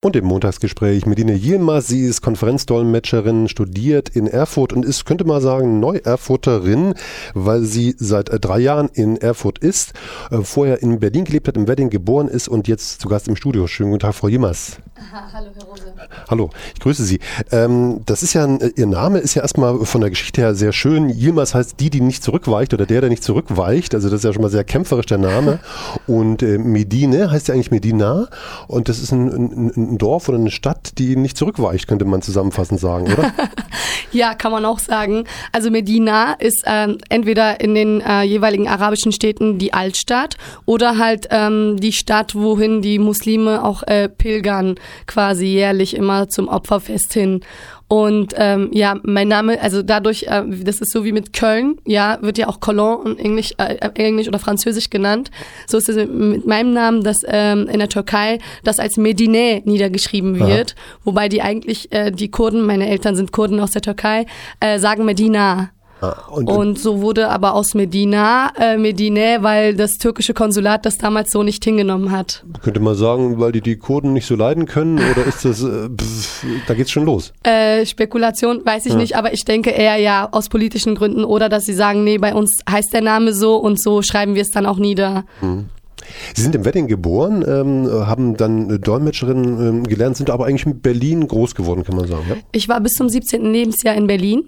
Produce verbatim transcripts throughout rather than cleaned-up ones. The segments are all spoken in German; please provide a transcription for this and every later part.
Und im Montagsgespräch Medine Yilmaz, sie ist Konferenzdolmetscherin, studiert in Erfurt und ist, könnte man sagen, Neu-Erfurterin, weil sie seit äh, drei Jahren in Erfurt ist, äh, vorher in Berlin gelebt hat, im Wedding geboren ist und jetzt zu Gast im Studio. Schönen guten Tag, Frau Yilmaz. Aha, hallo, Herr Rose. Hallo, ich grüße Sie. Ähm, das ist ja, ein, Ihr Name ist ja erstmal von der Geschichte her sehr schön. Yilmaz heißt die, die nicht zurückweicht oder der, der nicht zurückweicht. Also das ist ja schon mal sehr kämpferisch, der Name. Und äh, Medine heißt ja eigentlich Medina und das ist ein, ein, ein Dorf oder eine Stadt, die nicht zurückweicht, könnte man zusammenfassend sagen, oder? Ja, kann man auch sagen. Also Medina ist ähm, entweder in den äh, jeweiligen arabischen Städten die Altstadt oder halt ähm, die Stadt, wohin die Muslime auch äh, pilgern, quasi jährlich immer zum Opferfest hin. Und ähm, ja, mein Name, also dadurch, äh, das ist so wie mit Köln, ja, wird ja auch Cologne in Englisch, äh, Englisch oder Französisch genannt. So ist es mit meinem Namen, dass ähm, in der Türkei das als Medine niedergeschrieben wird, aha, wobei die eigentlich, äh, die Kurden, meine Eltern sind Kurden aus der Türkei, äh, sagen Medina. Ah, und, und so wurde aber aus Medina äh, Medine, weil das türkische Konsulat das damals so nicht hingenommen hat. Könnte man sagen, weil die die Kurden nicht so leiden können oder ist das, äh, pff, da geht's schon los? Äh, Spekulation weiß ich ja nicht, aber ich denke eher ja aus politischen Gründen oder dass sie sagen, nee, bei uns heißt der Name so und so schreiben wir es dann auch nieder. Mhm. Sie sind im Wedding geboren, ähm, haben dann Dolmetscherin ähm, gelernt, sind aber eigentlich in Berlin groß geworden, kann man sagen, ja? Ich war bis zum siebzehnten Lebensjahr in Berlin.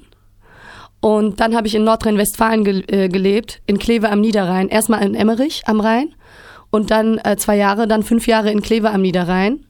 Und dann habe ich in Nordrhein-Westfalen ge- äh, gelebt, in Kleve am Niederrhein. Erstmal in Emmerich am Rhein und dann äh, zwei Jahre, dann fünf Jahre in Kleve am Niederrhein.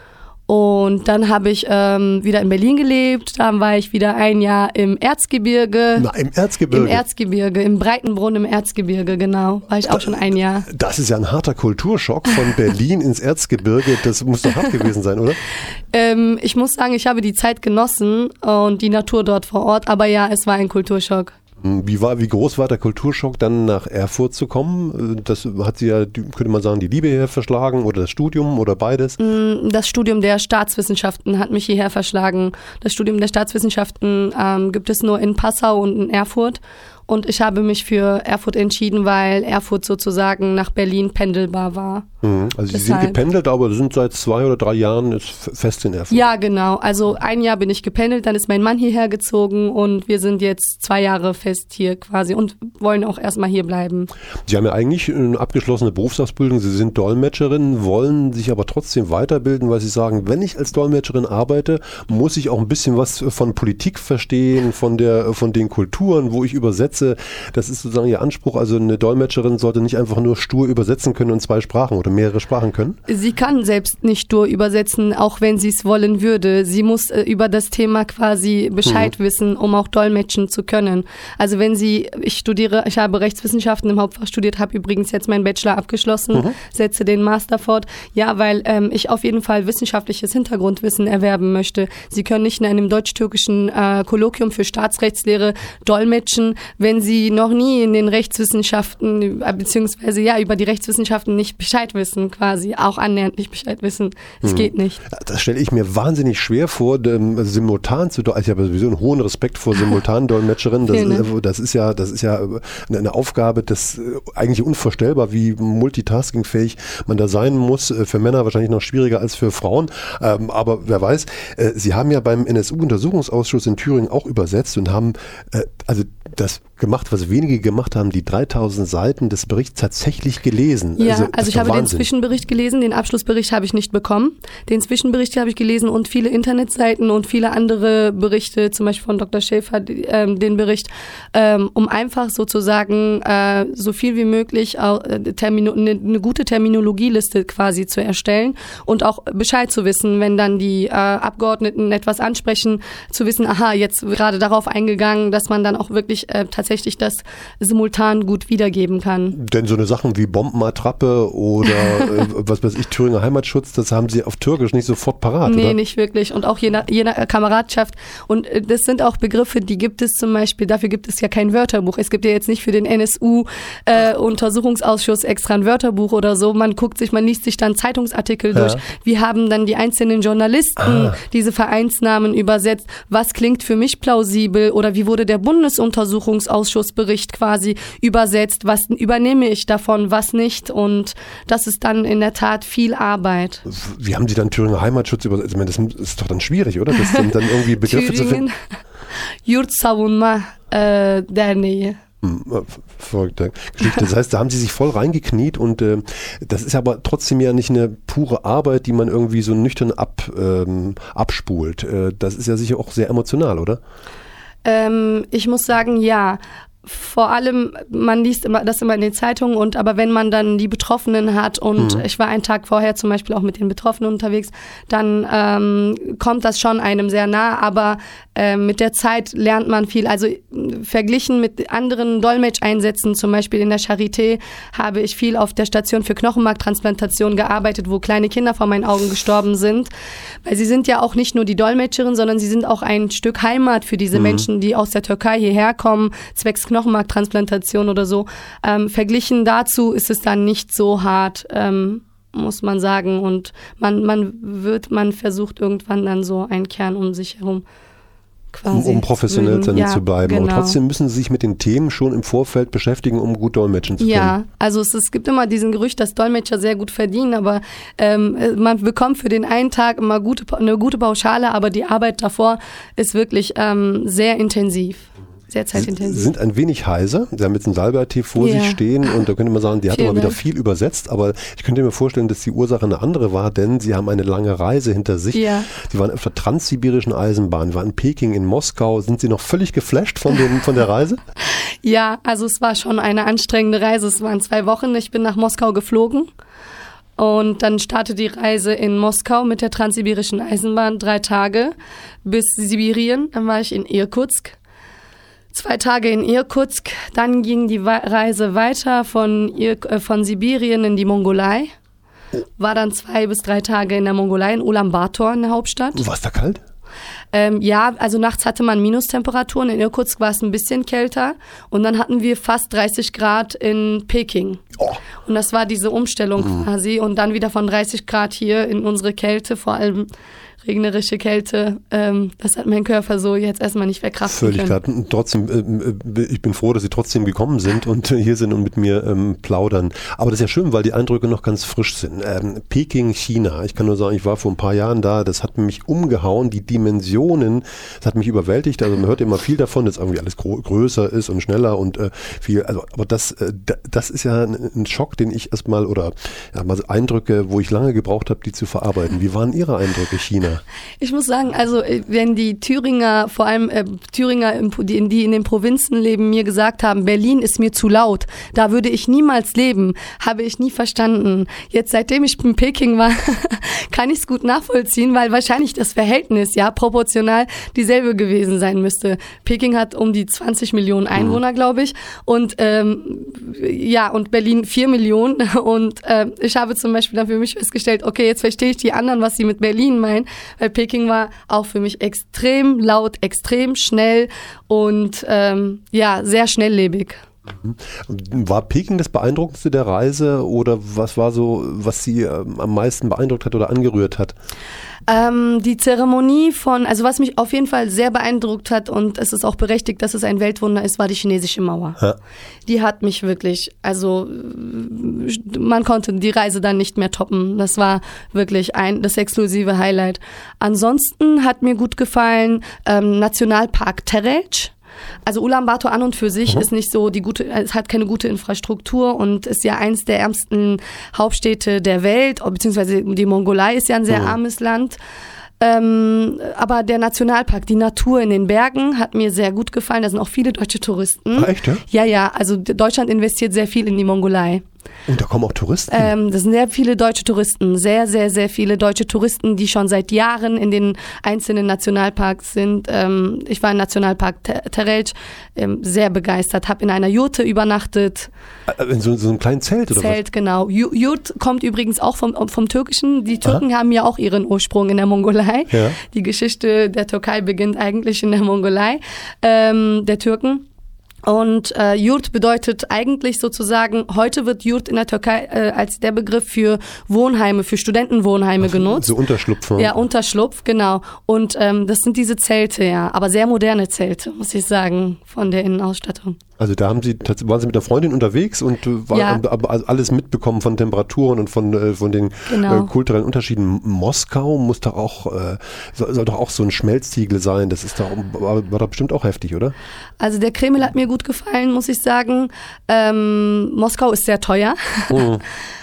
Und dann habe ich ähm, wieder in Berlin gelebt, dann war ich wieder ein Jahr im Erzgebirge. Na, im Erzgebirge? Im Erzgebirge, im Breitenbrunn im Erzgebirge, genau, war ich auch schon ein Jahr. Das ist ja ein harter Kulturschock von Berlin ins Erzgebirge, das muss doch hart gewesen sein, oder? Ähm, ich muss sagen, ich habe die Zeit genossen und die Natur dort vor Ort, aber ja, es war ein Kulturschock. Wie war, wie groß war der Kulturschock, dann nach Erfurt zu kommen? Das hat Sie ja, könnte man sagen, die Liebe hierher verschlagen oder das Studium oder beides? Das Studium der Staatswissenschaften hat mich hierher verschlagen. Das Studium der Staatswissenschaften ähm, gibt es nur in Passau und in Erfurt. Und ich habe mich für Erfurt entschieden, weil Erfurt sozusagen nach Berlin pendelbar war. Mhm. Also Sie Deshalb. sind gependelt, aber sind seit zwei oder drei Jahren jetzt fest in Erfurt. Ja, genau. Also ein Jahr bin ich gependelt, dann ist mein Mann hierher gezogen und wir sind jetzt zwei Jahre fest hier quasi und wollen auch erstmal hier bleiben. Sie haben ja eigentlich eine abgeschlossene Berufsausbildung, Sie sind Dolmetscherin, wollen sich aber trotzdem weiterbilden, weil Sie sagen, wenn ich als Dolmetscherin arbeite, muss ich auch ein bisschen was von Politik verstehen, von der, von den Kulturen, wo ich übersetze. Das ist sozusagen Ihr Anspruch. Also eine Dolmetscherin sollte nicht einfach nur stur übersetzen können und zwei Sprachen oder mehrere Sprachen können? Sie kann selbst nicht stur übersetzen, auch wenn sie es wollen würde. Sie muss äh, über das Thema quasi Bescheid mhm. wissen, um auch dolmetschen zu können. Also wenn sie, ich studiere, ich habe Rechtswissenschaften im Hauptfach studiert, habe übrigens jetzt meinen Bachelor abgeschlossen, mhm. setze den Master fort. Ja, weil ähm, ich auf jeden Fall wissenschaftliches Hintergrundwissen erwerben möchte. Sie können nicht in einem deutsch-türkischen äh, Kolloquium für Staatsrechtslehre dolmetschen, wenn sie noch nie in den Rechtswissenschaften, beziehungsweise ja, über die Rechtswissenschaften nicht Bescheid wissen, quasi, auch annähernd nicht Bescheid wissen. Es mhm. geht nicht. Das stelle ich mir wahnsinnig schwer vor, dem, simultan zu dolmetschen. Ich habe sowieso einen hohen Respekt vor Simultan-Dolmetscherinnen. Das, ist, das ist ja, das ist ja eine Aufgabe, das ist eigentlich unvorstellbar, wie multitaskingfähig man da sein muss. Für Männer wahrscheinlich noch schwieriger als für Frauen. Aber wer weiß, Sie haben ja beim N S U-Untersuchungsausschuss in Thüringen auch übersetzt und haben, also das gemacht, was wenige gemacht haben, die dreitausend Seiten des Berichts tatsächlich gelesen. Ja, also, also ich habe Wahnsinn. Den Zwischenbericht gelesen, den Abschlussbericht habe ich nicht bekommen. Den Zwischenbericht habe ich gelesen und viele Internetseiten und viele andere Berichte, zum Beispiel von Doktor Schäfer, äh, den Bericht, ähm, um einfach sozusagen äh, so viel wie möglich äh, Termino- eine, eine gute Terminologieliste quasi zu erstellen und auch Bescheid zu wissen, wenn dann die äh, Abgeordneten etwas ansprechen, zu wissen, aha, jetzt gerade darauf eingegangen, dass man dann auch wirklich äh, tatsächlich das simultan gut wiedergeben kann. Denn so eine Sachen wie Bombenattrappe oder äh, was weiß ich, Thüringer Heimatschutz, das haben Sie auf Türkisch nicht sofort parat, nee, oder? Nee, nicht wirklich. Und auch je nach, je nach Kameradschaft. Und äh, das sind auch Begriffe, die gibt es zum Beispiel, dafür gibt es ja kein Wörterbuch. Es gibt ja jetzt nicht für den N S U-Untersuchungsausschuss äh, extra ein Wörterbuch oder so. Man guckt sich, man liest sich dann Zeitungsartikel ja. durch. Wie haben dann die einzelnen Journalisten ah. diese Vereinsnamen übersetzt? Was klingt für mich plausibel? Oder wie wurde der Bundesuntersuchungsausschuss Ausschussbericht quasi übersetzt, was übernehme ich davon, was nicht und das ist dann in der Tat viel Arbeit. Wie haben Sie dann Thüringer Heimatschutz übersetzt? Ich meine, das ist doch dann schwierig, oder? Das dann, dann irgendwie Begriffe zu finden. Yurt Savunma äh, Derneği. Verrückte Geschichte. Das heißt, da haben Sie sich voll reingekniet und äh, das ist aber trotzdem ja nicht eine pure Arbeit, die man irgendwie so nüchtern ab, ähm, abspult. Äh, das ist ja sicher auch sehr emotional, oder? Ähm, ich muss sagen, ja. Vor allem, man liest immer das immer in den Zeitungen und aber wenn man dann die Betroffenen hat und mhm. ich war einen Tag vorher zum Beispiel auch mit den Betroffenen unterwegs, dann ähm, kommt das schon einem sehr nah, aber äh, mit der Zeit lernt man viel. Also verglichen mit anderen Dolmetscheinsätzen, zum Beispiel in der Charité, habe ich viel auf der Station für Knochenmarktransplantation gearbeitet, wo kleine Kinder vor meinen Augen gestorben sind, weil sie sind ja auch nicht nur die Dolmetscherin, sondern sie sind auch ein Stück Heimat für diese mhm. Menschen, die aus der Türkei hierher kommen, zwecks Knochenmarktransplantation oder so. Ähm, verglichen dazu ist es dann nicht so hart, ähm, muss man sagen. Und man, man wird, man versucht irgendwann dann so einen Kern um sich herum quasi. Um, um professionell dann ja, zu bleiben. Genau. Und trotzdem müssen Sie sich mit den Themen schon im Vorfeld beschäftigen, um gut dolmetschen zu können. Ja, also es, es gibt immer diesen Gerücht, dass Dolmetscher sehr gut verdienen, aber ähm, man bekommt für den einen Tag immer gute, eine gute Pauschale, aber die Arbeit davor ist wirklich ähm, sehr intensiv. Sehr zeitintensiv. Sie sind ein wenig heiser. Sie haben jetzt einen Salbei-Tee vor ja. sich stehen und da könnte man sagen, die hat immer wieder viel übersetzt, aber ich könnte mir vorstellen, dass die Ursache eine andere war, denn Sie haben eine lange Reise hinter sich. Ja. Sie waren auf der transsibirischen Eisenbahn, waren in Peking, in Moskau. Sind Sie noch völlig geflasht von, dem, von der Reise? Ja, also es war schon eine anstrengende Reise. Es waren zwei Wochen. Ich bin nach Moskau geflogen. Und dann startete die Reise in Moskau mit der transsibirischen Eisenbahn, drei Tage bis Sibirien. Dann war ich in Irkutsk. Zwei Tage in Irkutsk, dann ging die Reise weiter von, Ir- äh, von Sibirien in die Mongolei. War dann zwei bis drei Tage in der Mongolei, in Ulaanbaatar, in der Hauptstadt. War es da kalt? Ähm, ja, also nachts hatte man Minustemperaturen. In Irkutsk war es ein bisschen kälter. Und dann hatten wir fast dreißig Grad in Peking. Oh. Und das war diese Umstellung mhm. quasi. Und dann wieder von dreißig Grad hier in unsere Kälte, vor allem regnerische Kälte, ähm, das hat mein Körper so jetzt erstmal nicht verkraften Völlig können. Klar. Trotzdem, äh, ich bin froh, dass Sie trotzdem gekommen sind und hier sind und mit mir ähm, plaudern. Aber das ist ja schön, weil die Eindrücke noch ganz frisch sind. Ähm, Peking, China. Ich kann nur sagen, ich war vor ein paar Jahren da. Das hat mich umgehauen. Die Dimensionen, das hat mich überwältigt. Also man hört immer viel davon, dass irgendwie alles gro- größer ist und schneller und äh, viel. Also, aber das, äh, das ist ja ein, ein Schock, den ich erstmal oder ja, mal so Eindrücke, wo ich lange gebraucht habe, die zu verarbeiten. Wie waren Ihre Eindrücke, China? Ich muss sagen, also wenn die Thüringer, vor allem äh, Thüringer, im, die, die in den Provinzen leben, mir gesagt haben, Berlin ist mir zu laut, da würde ich niemals leben, habe ich nie verstanden. Jetzt, seitdem ich in Peking war, kann ich es gut nachvollziehen, weil wahrscheinlich das Verhältnis ja proportional dieselbe gewesen sein müsste. Peking hat um die zwanzig Millionen Einwohner, mhm. glaube ich, und ähm, ja, und Berlin vier Millionen und äh, ich habe zum Beispiel dann für mich festgestellt, okay, jetzt verstehe ich die anderen, was sie mit Berlin meinen, weil Peking war auch für mich extrem laut, extrem schnell und ähm, ja, sehr schnelllebig. War Peking das Beeindruckendste der Reise oder was war so, was Sie ähm, am meisten beeindruckt hat oder angerührt hat? Ähm, die Zeremonie von, also was mich auf jeden Fall sehr beeindruckt hat und es ist auch berechtigt, dass es ein Weltwunder ist, war die chinesische Mauer. Ja. Die hat mich wirklich, also man konnte die Reise dann nicht mehr toppen. Das war wirklich ein das exklusive Highlight. Ansonsten hat mir gut gefallen ähm, Nationalpark Terec. Also Ulaanbaatar an und für sich mhm. ist nicht so die gute, es hat keine gute Infrastruktur und ist ja eins der ärmsten Hauptstädte der Welt, beziehungsweise die Mongolei ist ja ein sehr mhm. armes Land. Ähm, aber der Nationalpark, die Natur in den Bergen hat mir sehr gut gefallen. Da sind auch viele deutsche Touristen. Ah, echt, ja? Ja, ja, also Deutschland investiert sehr viel in die Mongolei. Und da kommen auch Touristen? Ähm, das sind sehr viele deutsche Touristen, sehr, sehr, sehr viele deutsche Touristen, die schon seit Jahren in den einzelnen Nationalparks sind. Ähm, ich war im Nationalpark Terec, ähm, sehr begeistert, habe in einer Jurte übernachtet. In so, so einem kleinen Zelt oder Zelt, was? genau. Jurt kommt übrigens auch vom, vom Türkischen. Die Türken Aha. haben ja auch ihren Ursprung in der Mongolei. Ja. Die Geschichte der Türkei beginnt eigentlich in der Mongolei, ähm, der Türken. Und äh, Yurt bedeutet eigentlich sozusagen, heute wird Yurt in der Türkei äh, als der Begriff für Wohnheime, für Studentenwohnheime Ach, genutzt. So Unterschlupf. Ja, Unterschlupf, genau. Und ähm, das sind diese Zelte, ja, aber sehr moderne Zelte, muss ich sagen, von der Innenausstattung. Also da haben Sie, waren Sie mit einer Freundin unterwegs und war, ja. haben alles mitbekommen von Temperaturen und von, von den genau. äh, kulturellen Unterschieden. Moskau muss doch auch, äh, soll, soll doch auch so ein Schmelztiegel sein. Das ist doch, war, war doch bestimmt auch heftig, oder? Also der Kreml hat mir gut gefallen, muss ich sagen. Ähm, Moskau ist sehr teuer. Mhm.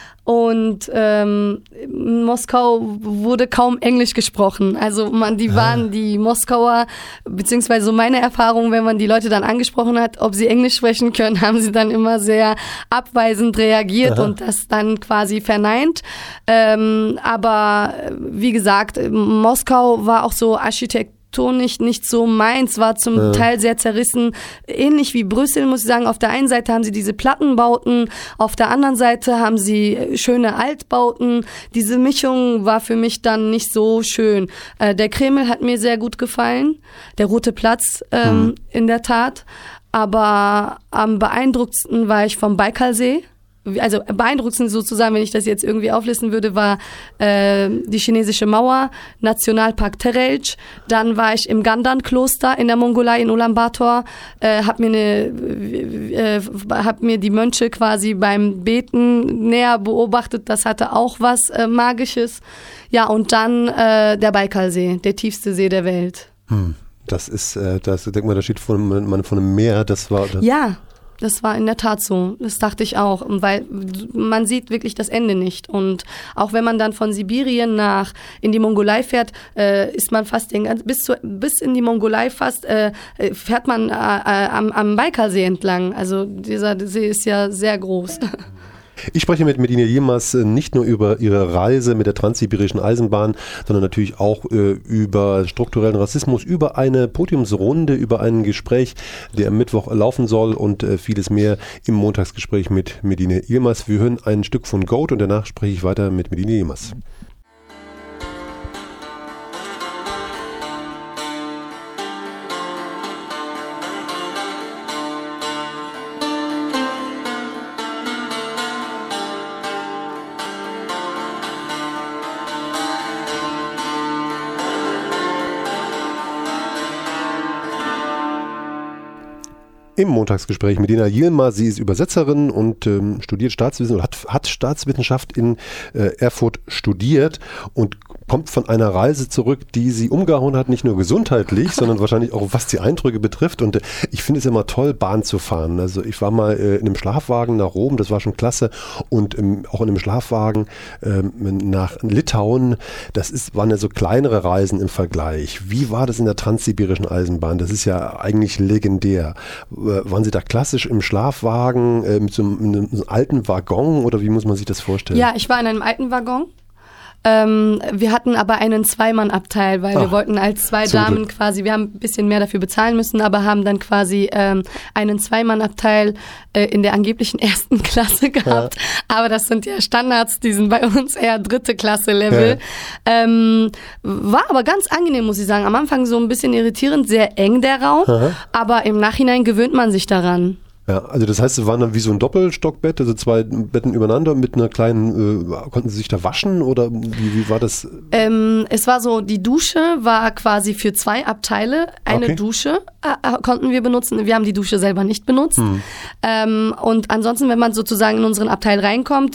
Und ähm, in Moskau wurde kaum Englisch gesprochen. Also man, die waren die Moskauer, beziehungsweise so meine Erfahrung, wenn man die Leute dann angesprochen hat, ob sie Englisch sprechen können, haben sie dann immer sehr abweisend reagiert Aha. und das dann quasi verneint. Ähm, aber wie gesagt, Moskau war auch so Architekt nicht, nicht so meins, war zum ja. Teil sehr zerrissen. Ähnlich wie Brüssel, muss ich sagen. Auf der einen Seite haben sie diese Plattenbauten, auf der anderen Seite haben sie schöne Altbauten. Diese Mischung war für mich dann nicht so schön. Äh, der Kreml hat mir sehr gut gefallen. Der Rote Platz ähm, hm. in der Tat. Aber am beeindruckendsten war ich vom Baikalsee. Also beeindruckend sozusagen, wenn ich das jetzt irgendwie auflisten würde, war äh, die chinesische Mauer, Nationalpark Terelj. Dann war ich im Gandan-Kloster in der Mongolei in Ulaanbaatar, äh, hab mir eine, äh, hab mir die Mönche quasi beim Beten näher beobachtet. Das hatte auch was äh, Magisches. Ja, und dann äh, der Baikalsee, der tiefste See der Welt. Hm, das ist, äh, das denk mal, da steht von, man, von einem Meer. Das war das ja. Das war in der Tat so. Das dachte ich auch, weil man sieht wirklich das Ende nicht. Und auch wenn man dann von Sibirien nach in die Mongolei fährt, äh, ist man fast den, bis zu, bis in die Mongolei fast äh, fährt man äh, äh, am, am Baikalsee entlang. Also dieser See ist ja sehr groß. Ich spreche mit Medina Yilmaz nicht nur über ihre Reise mit der transsibirischen Eisenbahn, sondern natürlich auch äh, über strukturellen Rassismus, über eine Podiumsrunde, über ein Gespräch, der am Mittwoch laufen soll und äh, vieles mehr im Montagsgespräch mit Medina Yilmaz. Wir hören ein Stück von Goat und danach spreche ich weiter mit Medina Yilmaz. Im Montagsgespräch mit Medina Yilmaz. Sie ist Übersetzerin und ähm, studiert Staatswissenschaft, hat, hat Staatswissenschaft in äh, Erfurt studiert und kommt von einer Reise zurück, die sie umgehauen hat, nicht nur gesundheitlich, sondern wahrscheinlich auch, was die Eindrücke betrifft. Und äh, ich finde es immer toll, Bahn zu fahren. Also ich war mal äh, in einem Schlafwagen nach Rom, das war schon klasse. Und ähm, auch in einem Schlafwagen äh, nach Litauen. Das ist, waren ja so kleinere Reisen im Vergleich. Wie war das in der transsibirischen Eisenbahn? Das ist ja eigentlich legendär. Waren Sie da klassisch im Schlafwagen äh, mit so einem, einem alten Waggon oder wie muss man sich das vorstellen? Ja, ich war in einem alten Waggon. Ähm, wir hatten aber einen Zweimann-Abteil, weil Ach, wir wollten als zwei Damen Glück. quasi, wir haben ein bisschen mehr dafür bezahlen müssen, aber haben dann quasi ähm, einen Zweimann-Abteil äh, in der angeblichen ersten Klasse gehabt. Ja. Aber das sind ja Standards, die sind bei uns eher dritte Klasse-Level. Ja. Ähm, war aber ganz angenehm, muss ich sagen. Am Anfang so ein bisschen irritierend, sehr eng der Raum, Aha. aber im Nachhinein gewöhnt man sich daran. Ja, also das heißt, es waren dann wie so ein Doppelstockbett, also zwei Betten übereinander mit einer kleinen, äh, konnten Sie sich da waschen oder wie, wie war das? Ähm, es war so, die Dusche war quasi für zwei Abteile. Eine okay. Dusche äh, konnten wir benutzen. Wir haben die Dusche selber nicht benutzt. Hm. Ähm, und ansonsten, wenn man sozusagen in unseren Abteil reinkommt,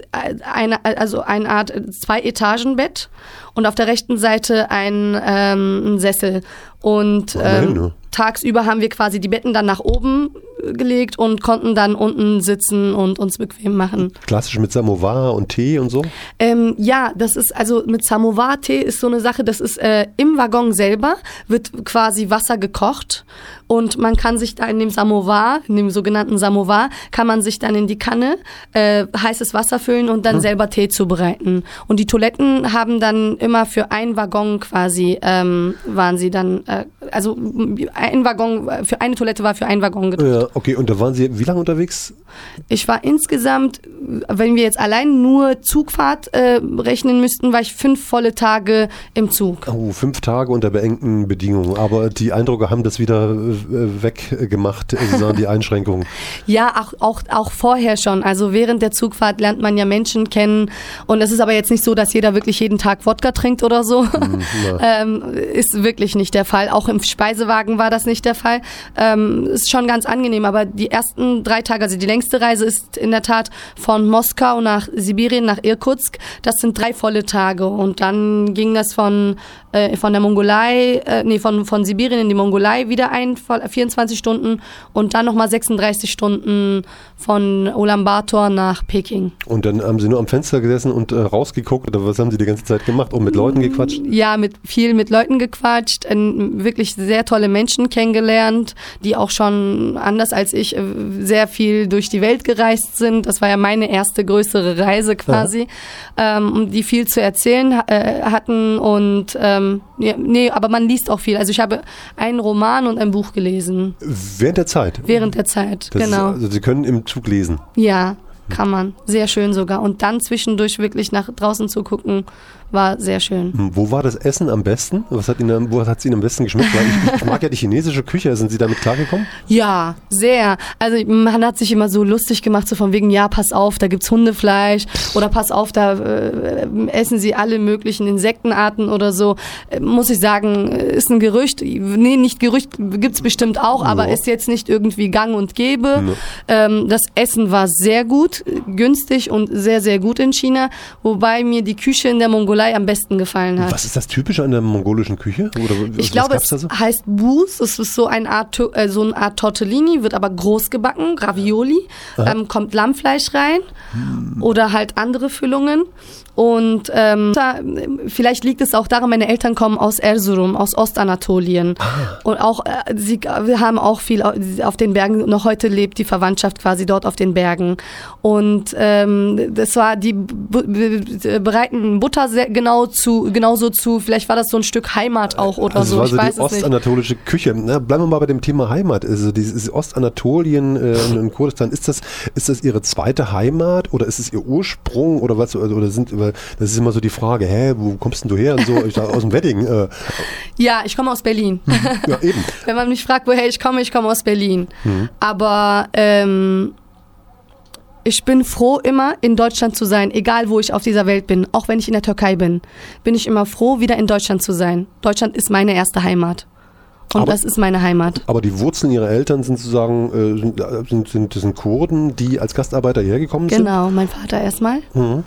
eine, also eine Art Zwei-Etagen-Bett und auf der rechten Seite ein, ähm, ein Sessel. Und ähm, tagsüber haben wir quasi die Betten dann nach oben gelegt und konnten dann unten sitzen und uns bequem machen. Klassisch mit Samovar und Tee und so? Ähm, ja, das ist also mit Samovar, Tee ist so eine Sache, das ist äh, im Waggon selber wird quasi Wasser gekocht und man kann sich da in dem Samovar, in dem sogenannten Samovar, kann man sich dann in die Kanne äh, heißes Wasser füllen und dann hm. selber Tee zubereiten. Und die Toiletten haben dann immer für einen Waggon quasi, ähm, waren sie dann, äh, also ein Waggon, für eine Toilette war für einen Waggon gedruckt. Ja, okay, und da waren Sie wie lange unterwegs? Ich war insgesamt, wenn wir jetzt allein nur Zugfahrt äh, rechnen müssten, war ich fünf volle Tage im Zug. Oh, fünf Tage unter beengten Bedingungen. Aber die Eindrücke haben das wieder äh, weggemacht, also die Einschränkungen. Ja, auch, auch, auch vorher schon. Also während der Zugfahrt lernt man ja Menschen kennen. Und es ist aber jetzt nicht so, dass jeder wirklich jeden Tag Wodka trinkt oder so. Mhm, ähm, ist wirklich nicht der Fall. Auch im, Speisewagen war das nicht der Fall. Ähm, ist schon ganz angenehm, aber die ersten drei Tage, also die längste Reise ist in der Tat von Moskau nach Sibirien, nach Irkutsk. Das sind drei volle Tage und dann ging das von, äh, von der Mongolei, äh, nee, von, von Sibirien in die Mongolei wieder ein, vierundzwanzig Stunden und dann nochmal sechsunddreißig Stunden von Ulaanbaatar nach Peking. Und dann haben Sie nur am Fenster gesessen und äh, rausgeguckt oder was haben Sie die ganze Zeit gemacht? Und mit Leuten gequatscht? Ja, mit viel mit Leuten gequatscht, äh, wirklich sehr tolle Menschen kennengelernt, die auch schon anders als ich äh, sehr viel durch die Welt gereist sind. Das war ja meine erste größere Reise quasi, ja. ähm, die viel zu erzählen äh, hatten und ähm, ja, nee, aber man liest auch viel. Also ich habe einen Roman und ein Buch gelesen. Während der Zeit? Während der Zeit, das genau. Ist, also Sie können im Zug lesen? Ja, kann man. Sehr schön sogar. Und dann zwischendurch wirklich nach draußen zu gucken, war sehr schön. Wo war das Essen am besten? Was hat Ihnen, wo hat es Ihnen am besten geschmeckt? Weil ich, ich mag ja die chinesische Küche. Sind Sie damit klargekommen? Ja, sehr. Also man hat sich immer so lustig gemacht, so von wegen, ja, pass auf, da gibt's Hundefleisch oder pass auf, da äh, essen Sie alle möglichen Insektenarten oder so. Äh, muss ich sagen, ist ein Gerücht. Nee, nicht Gerücht, gibt's bestimmt auch, ja. aber ist jetzt nicht irgendwie gang und gäbe. Ja. Ähm, das Essen war sehr gut, günstig und sehr, sehr gut in China, wobei mir die Küche in der Mongolei am besten gefallen hat. Was ist das Typische an der mongolischen Küche? Oder ich glaube, es so? heißt Bus. Es ist so eine Art, äh, so eine Art Tortellini, wird aber groß gebacken, Ravioli. Ähm, kommt Lammfleisch rein hm. oder halt andere Füllungen. Und ähm, vielleicht liegt es auch daran, meine Eltern kommen aus Erzurum, aus Ostanatolien. Ah. Und auch, äh, sie, wir haben auch viel auf den Bergen, noch heute lebt die Verwandtschaft quasi dort auf den Bergen. Und ähm, das war, die b- bereiten Butter sehr genau zu, genauso zu, vielleicht war das so ein Stück Heimat auch oder also so. Also ich die weiß ostanatolische es nicht. Küche. Na, bleiben wir mal bei dem Thema Heimat. Also dieses Ostanatolien äh, in Kurdistan, ist das, ist das Ihre zweite Heimat oder ist es Ihr Ursprung oder was? Oder sind das ist immer so die Frage, hä, wo kommst denn du her? Und so, ich dachte, aus dem Wedding. Äh. Ja, ich komme aus Berlin. Ja, eben. Wenn man mich fragt, woher ich komme, ich komme aus Berlin. Mhm. Aber ähm, ich bin froh, immer in Deutschland zu sein, egal wo ich auf dieser Welt bin. Auch wenn ich in der Türkei bin, bin ich immer froh, wieder in Deutschland zu sein. Deutschland ist meine erste Heimat. Und aber, das ist meine Heimat. Aber die Wurzeln Ihrer Eltern sind sozusagen, äh, sind, sind, sind, sind Kurden, die als Gastarbeiter hergekommen sind? Genau, mein Vater erstmal. Mhm.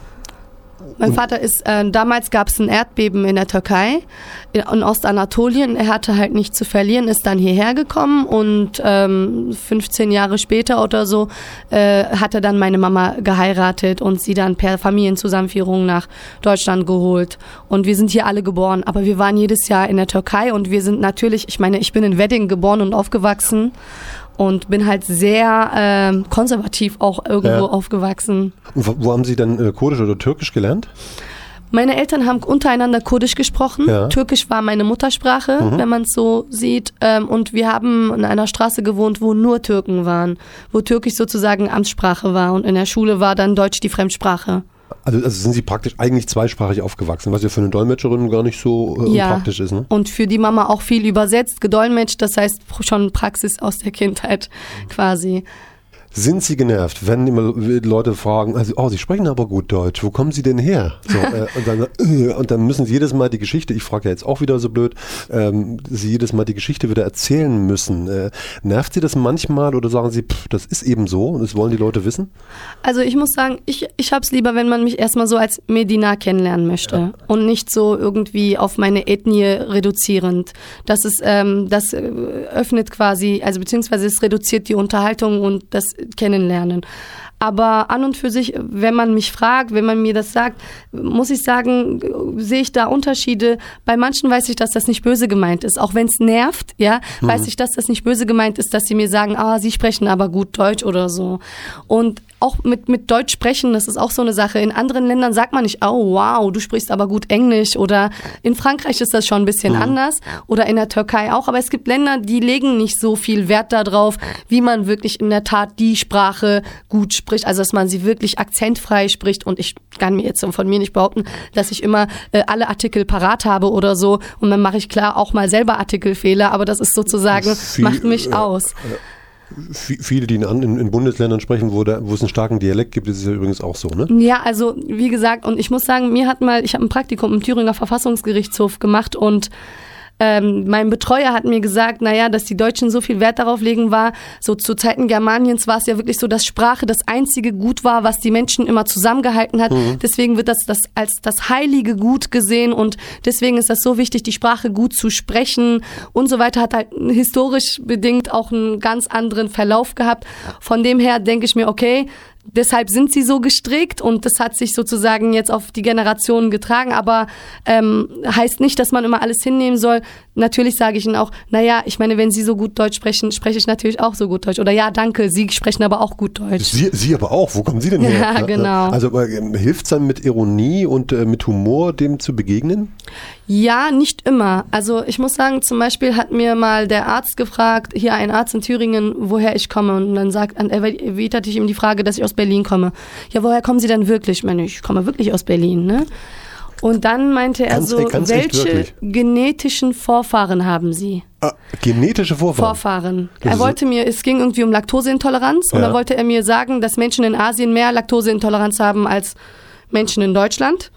Mein Vater ist, äh, damals gab es ein Erdbeben in der Türkei, in, in Ostanatolien. Er hatte halt nichts zu verlieren, ist dann hierher gekommen und ähm, fünfzehn Jahre später oder so äh, hat er dann meine Mama geheiratet und sie dann per Familienzusammenführung nach Deutschland geholt. Und wir sind hier alle geboren, aber wir waren jedes Jahr in der Türkei und wir sind natürlich, ich meine, ich bin in Wedding geboren und aufgewachsen. Und bin halt sehr ähm, konservativ auch irgendwo ja. aufgewachsen. Und wo, wo haben Sie dann äh, Kurdisch oder Türkisch gelernt? Meine Eltern haben untereinander Kurdisch gesprochen. Ja. Türkisch war meine Muttersprache, mhm. wenn man es so sieht. Ähm, und wir haben in einer Straße gewohnt, wo nur Türken waren. Wo Türkisch sozusagen Amtssprache war. Und in der Schule war dann Deutsch die Fremdsprache. Also, also sind Sie praktisch eigentlich zweisprachig aufgewachsen, was ja für eine Dolmetscherin gar nicht so äh, ja. unpraktisch ist, ne? Und für die Mama auch viel übersetzt, gedolmetscht, das heißt schon Praxis aus der Kindheit quasi. Sind Sie genervt, wenn immer Leute fragen, also, oh, Sie sprechen aber gut Deutsch, wo kommen Sie denn her? So, äh, und, dann, äh, und dann müssen Sie jedes Mal die Geschichte, ich frage ja jetzt auch wieder so blöd, ähm, Sie jedes Mal die Geschichte wieder erzählen müssen. Äh, nervt Sie das manchmal oder sagen Sie, pff, das ist eben so und das wollen die Leute wissen? Also ich muss sagen, ich, ich habe es lieber, wenn man mich erstmal so als Medina kennenlernen möchte ja. und nicht so irgendwie auf meine Ethnie reduzierend. Das ist, ähm, das öffnet quasi, also beziehungsweise es reduziert die Unterhaltung und das Kennenlernen. Aber an und für sich, wenn man mich fragt, wenn man mir das sagt, muss ich sagen, sehe ich da Unterschiede. Bei manchen weiß ich, dass das nicht böse gemeint ist. Auch wenn es nervt, ja, mhm. weiß ich, dass das nicht böse gemeint ist, dass sie mir sagen, ah, sie sprechen aber gut Deutsch oder so. Und auch mit, mit Deutsch sprechen, das ist auch so eine Sache. In anderen Ländern sagt man nicht, oh wow, du sprichst aber gut Englisch. Oder in Frankreich ist das schon ein bisschen mhm. anders. Oder in der Türkei auch. Aber es gibt Länder, die legen nicht so viel Wert darauf, wie man wirklich in der Tat die Sprache gut spricht. Also dass man sie wirklich akzentfrei spricht. Und ich kann mir jetzt von mir nicht behaupten, dass ich immer äh, alle Artikel parat habe oder so. Und dann mache ich klar auch mal selber Artikelfehler. Aber das ist sozusagen, viel, macht mich äh, aus. Äh, Viele, die in, in Bundesländern sprechen, wo, da, wo es einen starken Dialekt gibt, ist es ja übrigens auch so, ne? Ja, also wie gesagt, und ich muss sagen, mir hat mal, ich habe ein Praktikum im Thüringer Verfassungsgerichtshof gemacht und ähm, mein Betreuer hat mir gesagt, naja, dass die Deutschen so viel Wert darauf legen war, so zu Zeiten Germaniens war es ja wirklich so, dass Sprache das einzige Gut war, was die Menschen immer zusammengehalten hat. Mhm. Deswegen wird das, das als das heilige Gut gesehen und deswegen ist das so wichtig, die Sprache gut zu sprechen und so weiter, hat halt historisch bedingt auch einen ganz anderen Verlauf gehabt. Von dem her denke ich mir, okay, deshalb sind sie so gestrickt und das hat sich sozusagen jetzt auf die Generationen getragen, aber ähm, heißt nicht, dass man immer alles hinnehmen soll. Natürlich sage ich ihnen auch, naja, ich meine, wenn sie so gut Deutsch sprechen, spreche ich natürlich auch so gut Deutsch. Oder ja, danke, sie sprechen aber auch gut Deutsch. Sie, sie aber auch, wo kommen Sie denn her? Ja, genau. Also äh, hilft es dann mit Ironie und äh, mit Humor dem zu begegnen? Ja, nicht immer. Also ich muss sagen, zum Beispiel hat mir mal der Arzt gefragt, hier ein Arzt in Thüringen, woher ich komme. Und dann sagt, erwiderte ich ihm die Frage, dass ich aus Berlin komme. Ja, woher kommen Sie denn wirklich? Ich meine, ich komme wirklich aus Berlin, ne? Und dann meinte er ganz, so, ganz welche genetischen Vorfahren haben Sie? Ah, genetische Vorfahren? Vorfahren. Das er wollte mir, es ging irgendwie um Laktoseintoleranz. Ja. Und dann wollte er mir sagen, dass Menschen in Asien mehr Laktoseintoleranz haben als Menschen in Deutschland.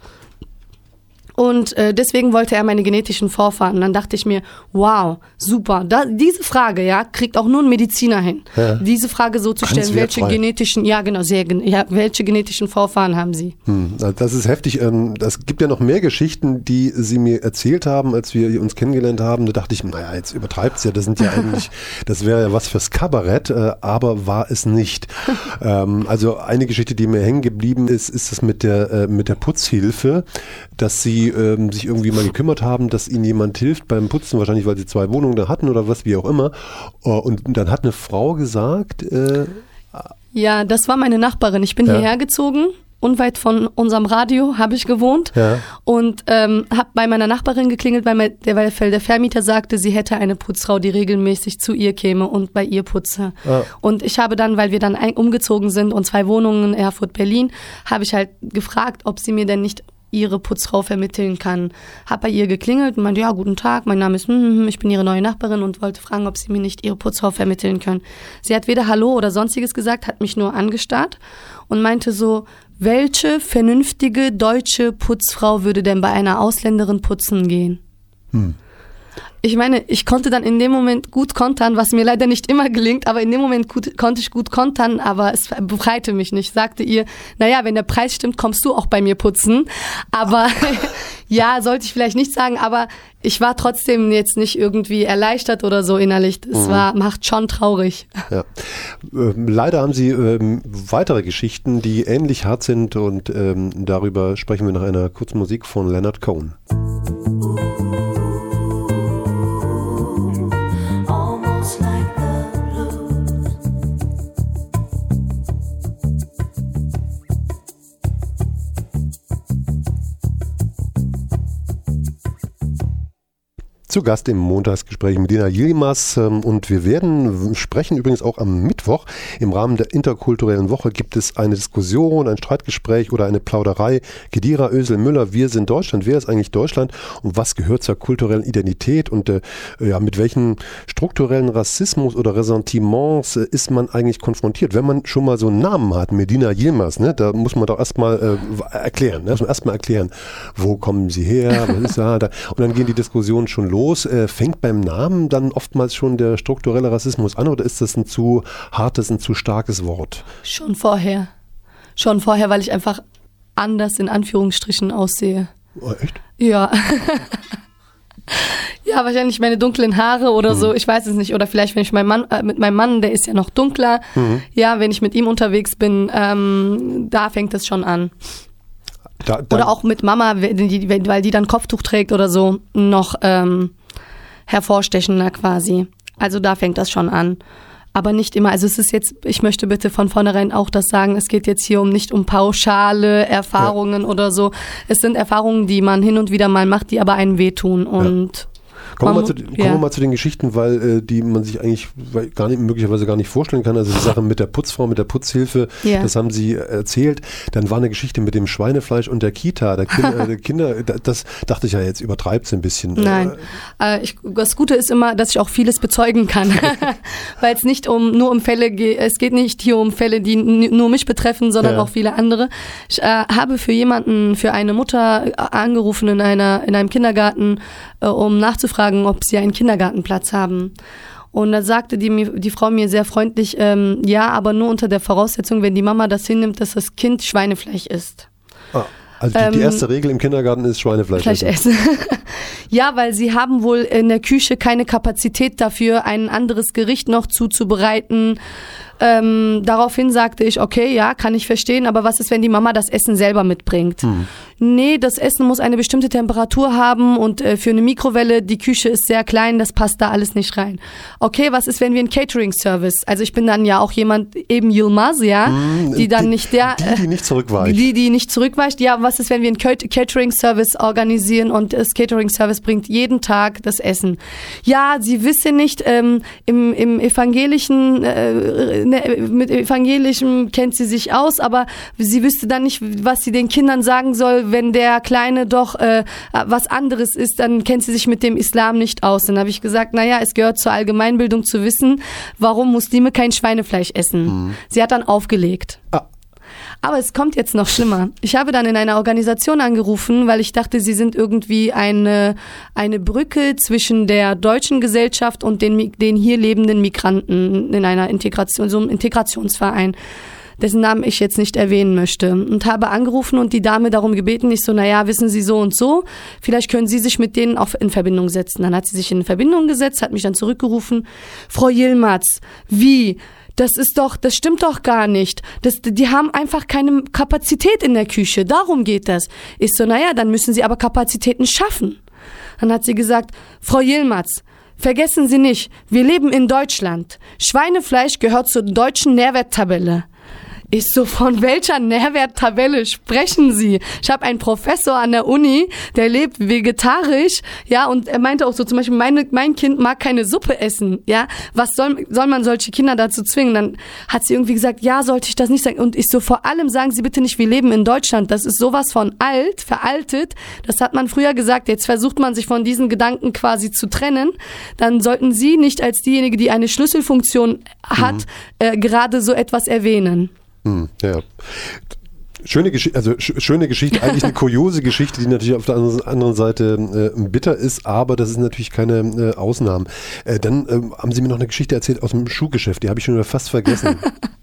Und äh, deswegen wollte er meine genetischen Vorfahren. Und dann dachte ich mir, wow, super. Da, diese Frage, ja, kriegt auch nur ein Mediziner hin. Ja. Diese Frage so zu stellen, welche genetischen, ja genau, sehr, ja, welche genetischen Vorfahren haben Sie? Hm, das ist heftig. Das gibt ja noch mehr Geschichten, die Sie mir erzählt haben, als wir uns kennengelernt haben. Da dachte ich, naja, jetzt übertreibt es ja. Das sind ja eigentlich, das wäre ja was fürs Kabarett, aber war es nicht. Also eine Geschichte, die mir hängen geblieben ist, ist das mit der mit der Putzhilfe, dass Sie ähm, sich irgendwie mal gekümmert haben, dass ihnen jemand hilft beim Putzen, wahrscheinlich weil sie zwei Wohnungen da hatten oder was, wie auch immer. Und dann hat eine Frau gesagt... Äh, ja, das war meine Nachbarin. Ich bin ja. hierher gezogen. Unweit von unserem Radio habe ich gewohnt ja. und ähm, habe bei meiner Nachbarin geklingelt, weil, mein, der, weil der Vermieter sagte, sie hätte eine Putzfrau, die regelmäßig zu ihr käme und bei ihr putze. Ah. Und ich habe dann, weil wir dann ein, umgezogen sind und zwei Wohnungen in Erfurt, Berlin, habe ich halt gefragt, ob sie mir denn nicht ihre Putzfrau vermitteln kann. Hab bei ihr geklingelt und meinte, ja, guten Tag, mein Name ist, hm, ich bin ihre neue Nachbarin und wollte fragen, ob sie mir nicht ihre Putzfrau vermitteln können. Sie hat weder Hallo oder sonstiges gesagt, hat mich nur angestarrt und meinte so, welche vernünftige deutsche Putzfrau würde denn bei einer Ausländerin putzen gehen? Hm. Ich meine, ich konnte dann in dem Moment gut kontern, was mir leider nicht immer gelingt, aber in dem Moment gut, konnte ich gut kontern, aber es befreite mich nicht. Ich sagte ihr, naja, wenn der Preis stimmt, kommst du auch bei mir putzen. Aber ja, sollte ich vielleicht nicht sagen, aber ich war trotzdem jetzt nicht irgendwie erleichtert oder so innerlich. Es war, macht schon traurig. Ja. Ähm, leider haben Sie ähm, weitere Geschichten, die ähnlich hart sind und ähm, darüber sprechen wir nach einer kurzen Musik von Leonard Cohen. Zu Gast im Montagsgespräch mit Dina Yilmaz und wir werden sprechen übrigens auch am Mittwoch. Im Rahmen der interkulturellen Woche gibt es eine Diskussion, ein Streitgespräch oder eine Plauderei. Kedira Özil Müller, wir sind Deutschland. Wer ist eigentlich Deutschland und was gehört zur kulturellen Identität und äh, ja, mit welchen strukturellen Rassismus oder Ressentiments äh, ist man eigentlich konfrontiert? Wenn man schon mal so einen Namen hat, Medina Yilmaz, ne, da muss man doch erstmal äh, erklären, ne? erstmal erklären, wo kommen Sie her, was ist da, da? Und dann gehen die Diskussionen schon los. Äh, fängt beim Namen dann oftmals schon der strukturelle Rassismus an oder ist das ein zu hartes, ein zu starkes Wort? Schon vorher. Schon vorher, weil ich einfach anders in Anführungsstrichen aussehe. Oh, echt? Ja. Ja, wahrscheinlich meine dunklen Haare oder mhm. so, ich weiß es nicht. Oder vielleicht, wenn ich mein Mann, äh, mit meinem Mann, der ist ja noch dunkler, mhm. ja, wenn ich mit ihm unterwegs bin, ähm, da fängt es schon an. Da, oder auch mit Mama, die, weil die dann Kopftuch trägt oder so, noch ähm, hervorstechender quasi. Also da fängt das schon an. Aber nicht immer, also es ist jetzt, ich möchte bitte von vornherein auch das sagen, es geht jetzt hier um nicht um pauschale Erfahrungen ja. oder so. Es sind Erfahrungen, die man hin und wieder mal macht, die aber einen wehtun und ja. Kommen, wir mal, zu, kommen ja. wir mal zu den Geschichten, weil äh, die man sich eigentlich gar nicht, möglicherweise gar nicht vorstellen kann. Also die Sache mit der Putzfrau, mit der Putzhilfe, ja. das haben Sie erzählt. Dann war eine Geschichte mit dem Schweinefleisch und der Kita. Der Kinder, der Kinder das dachte ich ja, jetzt übertreibt es ein bisschen. Nein, äh, ich, das Gute ist immer, dass ich auch vieles bezeugen kann, weil es nicht um nur um Fälle geht. Es geht nicht hier um Fälle, die n- nur mich betreffen, sondern ja. auch viele andere. Ich äh, habe für jemanden, für eine Mutter angerufen in einer in einem Kindergarten, äh, um nachzufragen, nachfragen, ob sie einen Kindergartenplatz haben. Und da sagte die, die Frau mir sehr freundlich, ähm, ja, aber nur unter der Voraussetzung, wenn die Mama das hinnimmt, dass das Kind Schweinefleisch isst. Ah, also die, ähm, die erste Regel im Kindergarten ist Schweinefleisch Fleisch essen. Ja, weil sie haben wohl in der Küche keine Kapazität dafür, ein anderes Gericht noch zuzubereiten. Ähm, daraufhin sagte ich, okay, ja, kann ich verstehen, aber was ist, wenn die Mama das Essen selber mitbringt? Hm. Nee, das Essen muss eine bestimmte Temperatur haben und äh, für eine Mikrowelle, die Küche ist sehr klein, das passt da alles nicht rein. Okay, was ist, wenn wir einen Catering-Service, also ich bin dann ja auch jemand, eben Yilmaz, ja, hm, die dann die, nicht der... Die, die nicht zurückweicht. Die, die nicht zurückweicht, ja, was ist, wenn wir einen Catering-Service organisieren und das Catering-Service bringt jeden Tag das Essen? Ja, sie wissen nicht, ähm, im, im evangelischen... Äh, mit Evangelischem kennt sie sich aus, aber sie wüsste dann nicht, was sie den Kindern sagen soll, wenn der Kleine doch äh, was anderes ist, dann kennt sie sich mit dem Islam nicht aus. Dann habe ich gesagt, naja, es gehört zur Allgemeinbildung zu wissen, warum Muslime kein Schweinefleisch essen. Mhm. Sie hat dann aufgelegt. Ah. Aber es kommt jetzt noch schlimmer. Ich habe dann in einer Organisation angerufen, weil ich dachte, sie sind irgendwie eine, eine Brücke zwischen der deutschen Gesellschaft und den, den hier lebenden Migranten in einer Integration, so einem Integrationsverein, dessen Namen ich jetzt nicht erwähnen möchte. Und habe angerufen und die Dame darum gebeten, ich so, naja, wissen Sie so und so, vielleicht können Sie sich mit denen auch in Verbindung setzen. Dann hat sie sich in Verbindung gesetzt, hat mich dann zurückgerufen, Frau Yilmaz, wie? Das ist doch, das stimmt doch gar nicht. Das, die haben einfach keine Kapazität in der Küche. Darum geht das. Ich so, naja, dann müssen sie aber Kapazitäten schaffen. Dann hat sie gesagt, Frau Yilmaz, vergessen Sie nicht, wir leben in Deutschland. Schweinefleisch gehört zur deutschen Nährwerttabelle. Ich so, von welcher Nährwerttabelle sprechen Sie? Ich habe einen Professor an der Uni, der lebt vegetarisch, ja, und er meinte auch so zum Beispiel, meine, mein Kind mag keine Suppe essen, ja. Was soll, soll man solche Kinder dazu zwingen? Dann hat sie irgendwie gesagt, ja, sollte ich das nicht sagen? Und ich so, vor allem sagen Sie bitte nicht, wir leben in Deutschland. Das ist sowas von alt, veraltet. Das hat man früher gesagt. Jetzt versucht man sich von diesen Gedanken quasi zu trennen. Dann sollten Sie nicht als diejenige, die eine Schlüsselfunktion hat, mhm. äh, gerade so etwas erwähnen. Hm, ja. Schöne Geschichte, also sch- schöne Geschichte, eigentlich eine kuriose Geschichte, die natürlich auf der anderen Seite äh, bitter ist, aber das ist natürlich keine äh, Ausnahme. Äh, dann äh, haben Sie mir noch eine Geschichte erzählt aus dem Schuhgeschäft, die habe ich schon wieder fast vergessen.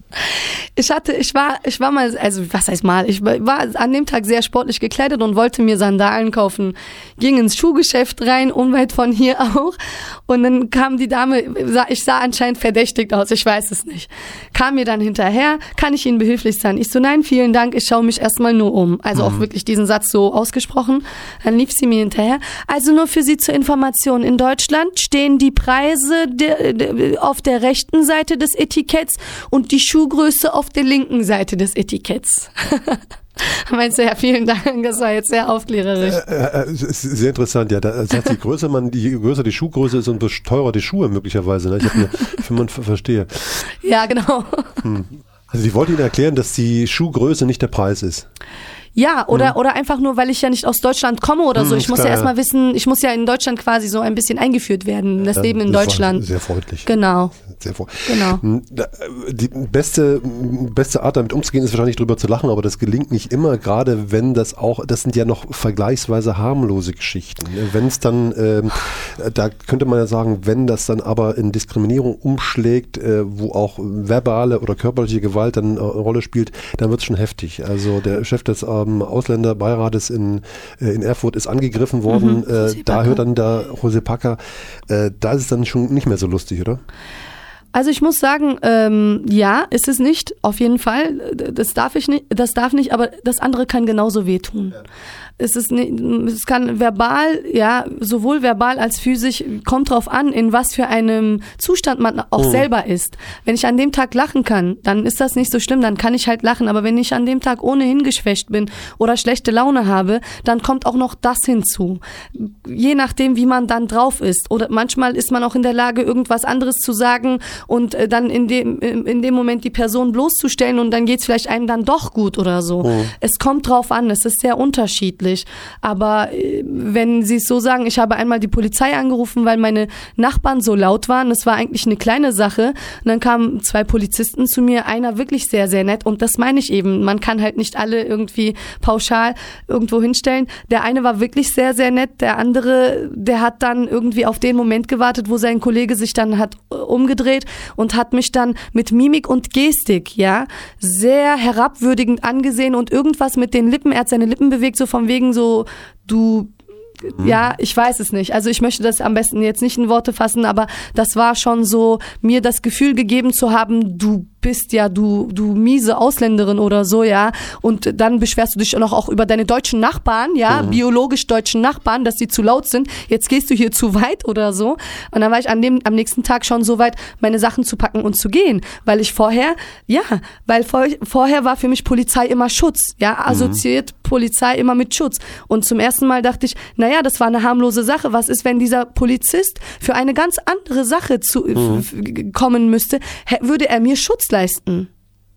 Ich hatte, ich war, ich war mal, also was heißt mal, ich war an dem Tag sehr sportlich gekleidet und wollte mir Sandalen kaufen. Ging ins Schuhgeschäft rein, unweit von hier auch. Und dann kam die Dame, ich sah anscheinend verdächtig aus, ich weiß es nicht. Kam mir dann hinterher, kann ich Ihnen behilflich sein? Ich so, nein, vielen Dank, ich schaue mich erstmal nur um. Also mhm. auch wirklich diesen Satz so ausgesprochen. Dann lief sie mir hinterher. Also nur für Sie zur Information, in Deutschland stehen die Preise de, de, auf der rechten Seite des Etiketts und die Schuhgröße auf der linken Seite des Etiketts. Meinst du, ja, vielen Dank, das war jetzt sehr aufklärerisch. Äh, äh, ist sehr interessant, ja. Das heißt, je größer man, je größer die Schuhgröße ist, umso teurer die Schuhe möglicherweise. Ne? Ich habe wenn man verstehe. Ja, genau. Hm. Also sie wollte Ihnen erklären, dass die Schuhgröße nicht der Preis ist. Ja, oder, mhm. oder einfach nur, weil ich ja nicht aus Deutschland komme oder so. Ich muss klar, ja erstmal wissen, ich muss ja in Deutschland quasi so ein bisschen eingeführt werden, das ja, Leben in das Deutschland. Sehr freundlich. Genau. Sehr freundlich. Genau. Die beste, beste Art damit umzugehen ist wahrscheinlich drüber zu lachen, aber das gelingt nicht immer, gerade wenn das auch, das sind ja noch vergleichsweise harmlose Geschichten. Wenn es dann, ähm, da könnte man ja sagen, wenn das dann aber in Diskriminierung umschlägt, äh, wo auch verbale oder körperliche Gewalt dann eine Rolle spielt, dann wird es schon heftig. Also der Chef des ähm, Ausländerbeirates in, äh, in Erfurt ist angegriffen worden. Mhm, äh, da hört dann der José Packer, äh, da ist es dann schon nicht mehr so lustig, oder? Also ich muss sagen, ähm, ja, ist es nicht, auf jeden Fall. Das darf ich nicht, das darf nicht, aber das andere kann genauso wehtun. Ja. Es ist nicht, es kann verbal, ja, sowohl verbal als physisch, kommt drauf an, in was für einem Zustand man auch mhm. selber ist. Wenn ich an dem Tag lachen kann, dann ist das nicht so schlimm, dann kann ich halt lachen. Aber wenn ich an dem Tag ohnehin geschwächt bin oder schlechte Laune habe, dann kommt auch noch das hinzu. Je nachdem, wie man dann drauf ist. Oder manchmal ist man auch in der Lage, irgendwas anderes zu sagen und dann in dem, in dem Moment die Person bloßzustellen und dann geht's vielleicht einem dann doch gut oder so. Mhm. Es kommt drauf an, es ist sehr unterschiedlich. eigentlich. Aber äh, wenn Sie es so sagen, ich habe einmal die Polizei angerufen, weil meine Nachbarn so laut waren. Das war eigentlich eine kleine Sache. Und dann kamen zwei Polizisten zu mir, einer wirklich sehr, sehr nett. Und das meine ich eben. Man kann halt nicht alle irgendwie pauschal irgendwo hinstellen. Der eine war wirklich sehr, sehr nett. Der andere, der hat dann irgendwie auf den Moment gewartet, wo sein Kollege sich dann hat umgedreht und hat mich dann mit Mimik und Gestik, ja, sehr herabwürdigend angesehen und irgendwas mit den Lippen. Er hat seine Lippen bewegt, so von wegen so, du... Ja, ich weiß es nicht. Also ich möchte das am besten jetzt nicht in Worte fassen, aber das war schon so, mir das Gefühl gegeben zu haben, du bist ja, du du miese Ausländerin oder so, ja. Und dann beschwerst du dich noch auch über deine deutschen Nachbarn, ja, mhm. biologisch deutschen Nachbarn, dass die zu laut sind. Jetzt gehst du hier zu weit oder so. Und dann war ich an dem, am nächsten Tag schon so weit, meine Sachen zu packen und zu gehen. Weil ich vorher, ja, weil vor, vorher war für mich Polizei immer Schutz, ja, assoziiert mhm. Polizei immer mit Schutz. Und zum ersten Mal dachte ich, naja, das war eine harmlose Sache. Was ist, wenn dieser Polizist für eine ganz andere Sache zu, mhm. f- kommen müsste? H- würde er mir Schutz leisten?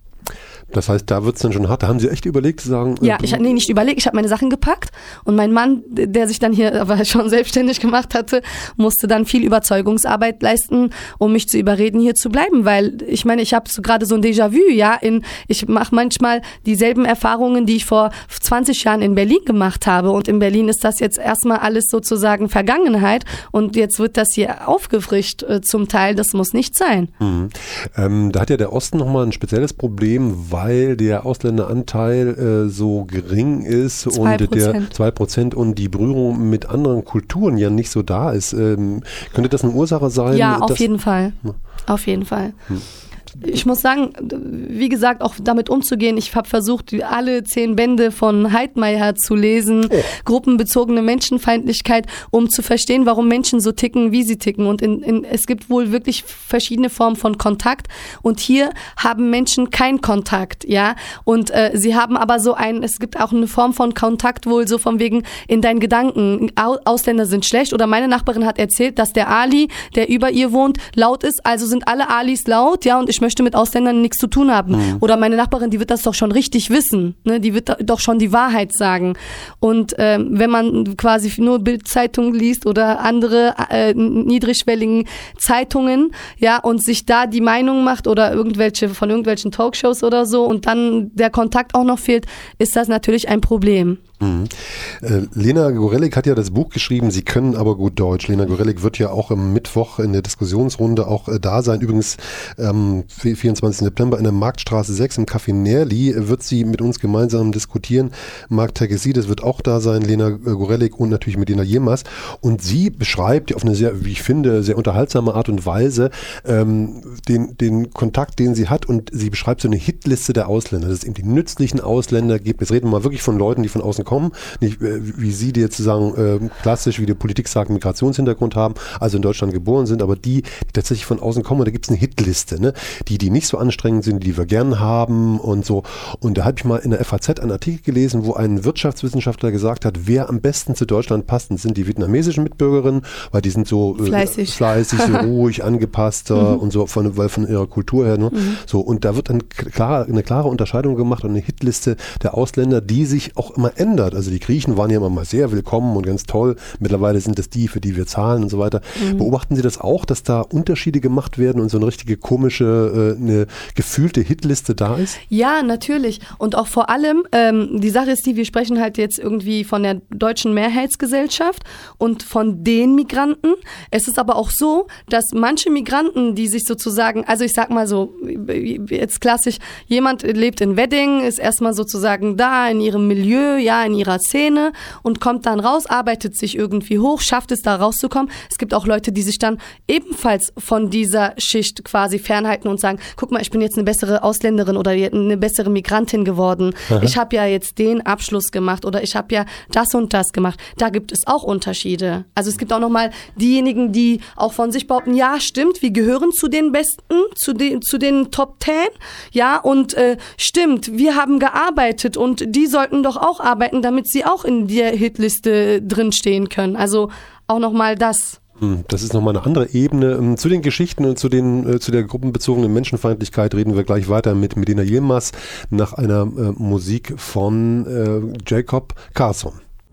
Das heißt, da wird es dann schon hart. Da haben Sie echt überlegt zu sagen... Ja, äh, ich habe nee, nicht überlegt. Ich habe meine Sachen gepackt und mein Mann, der sich dann hier aber schon selbstständig gemacht hatte, musste dann viel Überzeugungsarbeit leisten, um mich zu überreden, hier zu bleiben. Weil ich meine, ich habe so gerade so ein Déjà-vu, ja. In, ich mache manchmal dieselben Erfahrungen, die ich vor zwanzig Jahren in Berlin gemacht habe. Und in Berlin ist das jetzt erstmal alles sozusagen Vergangenheit. Und jetzt wird das hier aufgefrischt äh, zum Teil. Das muss nicht sein. Mhm. Ähm, da hat ja der Osten nochmal ein spezielles Problem, weil weil der Ausländeranteil äh, so gering ist zwei Prozent. Und der zwei Prozent und die Berührung mit anderen Kulturen ja nicht so da ist. Ähm, könnte das eine Ursache sein? Ja, auf dass, jeden Fall. Ja. Auf jeden Fall. Hm. Ich muss sagen, wie gesagt, auch damit umzugehen. Ich habe versucht, alle zehn Bände von Heidmeier zu lesen, oh. gruppenbezogene Menschenfeindlichkeit, um zu verstehen, warum Menschen so ticken, wie sie ticken. Und in, in, es gibt wohl wirklich verschiedene Formen von Kontakt. Und hier haben Menschen keinen Kontakt, ja. Und äh, sie haben aber so ein, es gibt auch eine Form von Kontakt wohl so von wegen in deinen Gedanken. Ausländer sind schlecht. Oder meine Nachbarin hat erzählt, dass der Ali, der über ihr wohnt, laut ist. Also sind alle Alis laut, ja. Und ich möchte mit Ausländern nichts zu tun haben. Mhm. Oder meine Nachbarin, die wird das doch schon richtig wissen. Ne? Die wird doch schon die Wahrheit sagen. Und ähm, wenn man quasi nur Bild-Zeitung liest oder andere äh, niedrigschwelligen Zeitungen, ja, und sich da die Meinung macht oder irgendwelche von irgendwelchen Talkshows oder so und dann der Kontakt auch noch fehlt, ist das natürlich ein Problem. Mhm. Äh, Lena Gorelick hat ja das Buch geschrieben, Sie können aber gut Deutsch. Lena Gorelick wird ja auch am Mittwoch in der Diskussionsrunde auch äh, da sein. Übrigens am ähm, vierundzwanzigsten September in der Marktstraße sechs im Café Nerli wird sie mit uns gemeinsam diskutieren. Marc Terkessi, wird auch da sein, Lena Gorelick und natürlich Medina Yilmaz. Und sie beschreibt auf eine sehr, wie ich finde, sehr unterhaltsame Art und Weise ähm, den, den Kontakt, den sie hat, und sie beschreibt so eine Hitliste der Ausländer, dass es eben die nützlichen Ausländer gibt. Jetzt reden wir mal wirklich von Leuten, die von außen kommen. Nicht wie Sie, die jetzt sozusagen äh, klassisch, wie die Politik sagt, Migrationshintergrund haben, also in Deutschland geboren sind, aber die, die tatsächlich von außen kommen, und da gibt es eine Hitliste, ne? Die, die nicht so anstrengend sind, die wir gern haben und so. Und da habe ich mal in der F A Z einen Artikel gelesen, wo ein Wirtschaftswissenschaftler gesagt hat, wer am besten zu Deutschland passt, sind die vietnamesischen Mitbürgerinnen, weil die sind so äh, fleißig, fleißig so ruhig, angepasster mhm. und so, von, weil von ihrer Kultur her. Ne? Mhm. So, und da wird dann klar, eine klare Unterscheidung gemacht und eine Hitliste der Ausländer, die sich auch immer ändert. Also die Griechen waren ja immer mal sehr willkommen und ganz toll. Mittlerweile sind es die, für die wir zahlen und so weiter. Mhm. Beobachten Sie das auch, dass da Unterschiede gemacht werden und so eine richtige komische, äh, eine gefühlte Hitliste da ist? Ja, natürlich. Und auch vor allem, ähm, die Sache ist die, wir sprechen halt jetzt irgendwie von der deutschen Mehrheitsgesellschaft und von den Migranten. Es ist aber auch so, dass manche Migranten, die sich sozusagen, also ich sag mal so, jetzt klassisch, jemand lebt in Wedding, ist erstmal sozusagen da in ihrem Milieu, ja, in ihrer Szene und kommt dann raus, arbeitet sich irgendwie hoch, schafft es da rauszukommen. Es gibt auch Leute, die sich dann ebenfalls von dieser Schicht quasi fernhalten und sagen, guck mal, ich bin jetzt eine bessere Ausländerin oder eine bessere Migrantin geworden. Aha. Ich habe ja jetzt den Abschluss gemacht oder ich habe ja das und das gemacht. Da gibt es auch Unterschiede. Also es gibt auch nochmal diejenigen, die auch von sich behaupten, ja, stimmt, wir gehören zu den Besten, zu den, zu den Top Ten, ja, und äh, stimmt, wir haben gearbeitet und die sollten doch auch arbeiten, damit sie auch in der Hitliste drinstehen können. Also auch nochmal das. Das ist nochmal eine andere Ebene. Zu den Geschichten und zu, den, zu der gruppenbezogenen Menschenfeindlichkeit reden wir gleich weiter mit Medina Yilmaz nach einer äh, Musik von äh, Jacob Carson.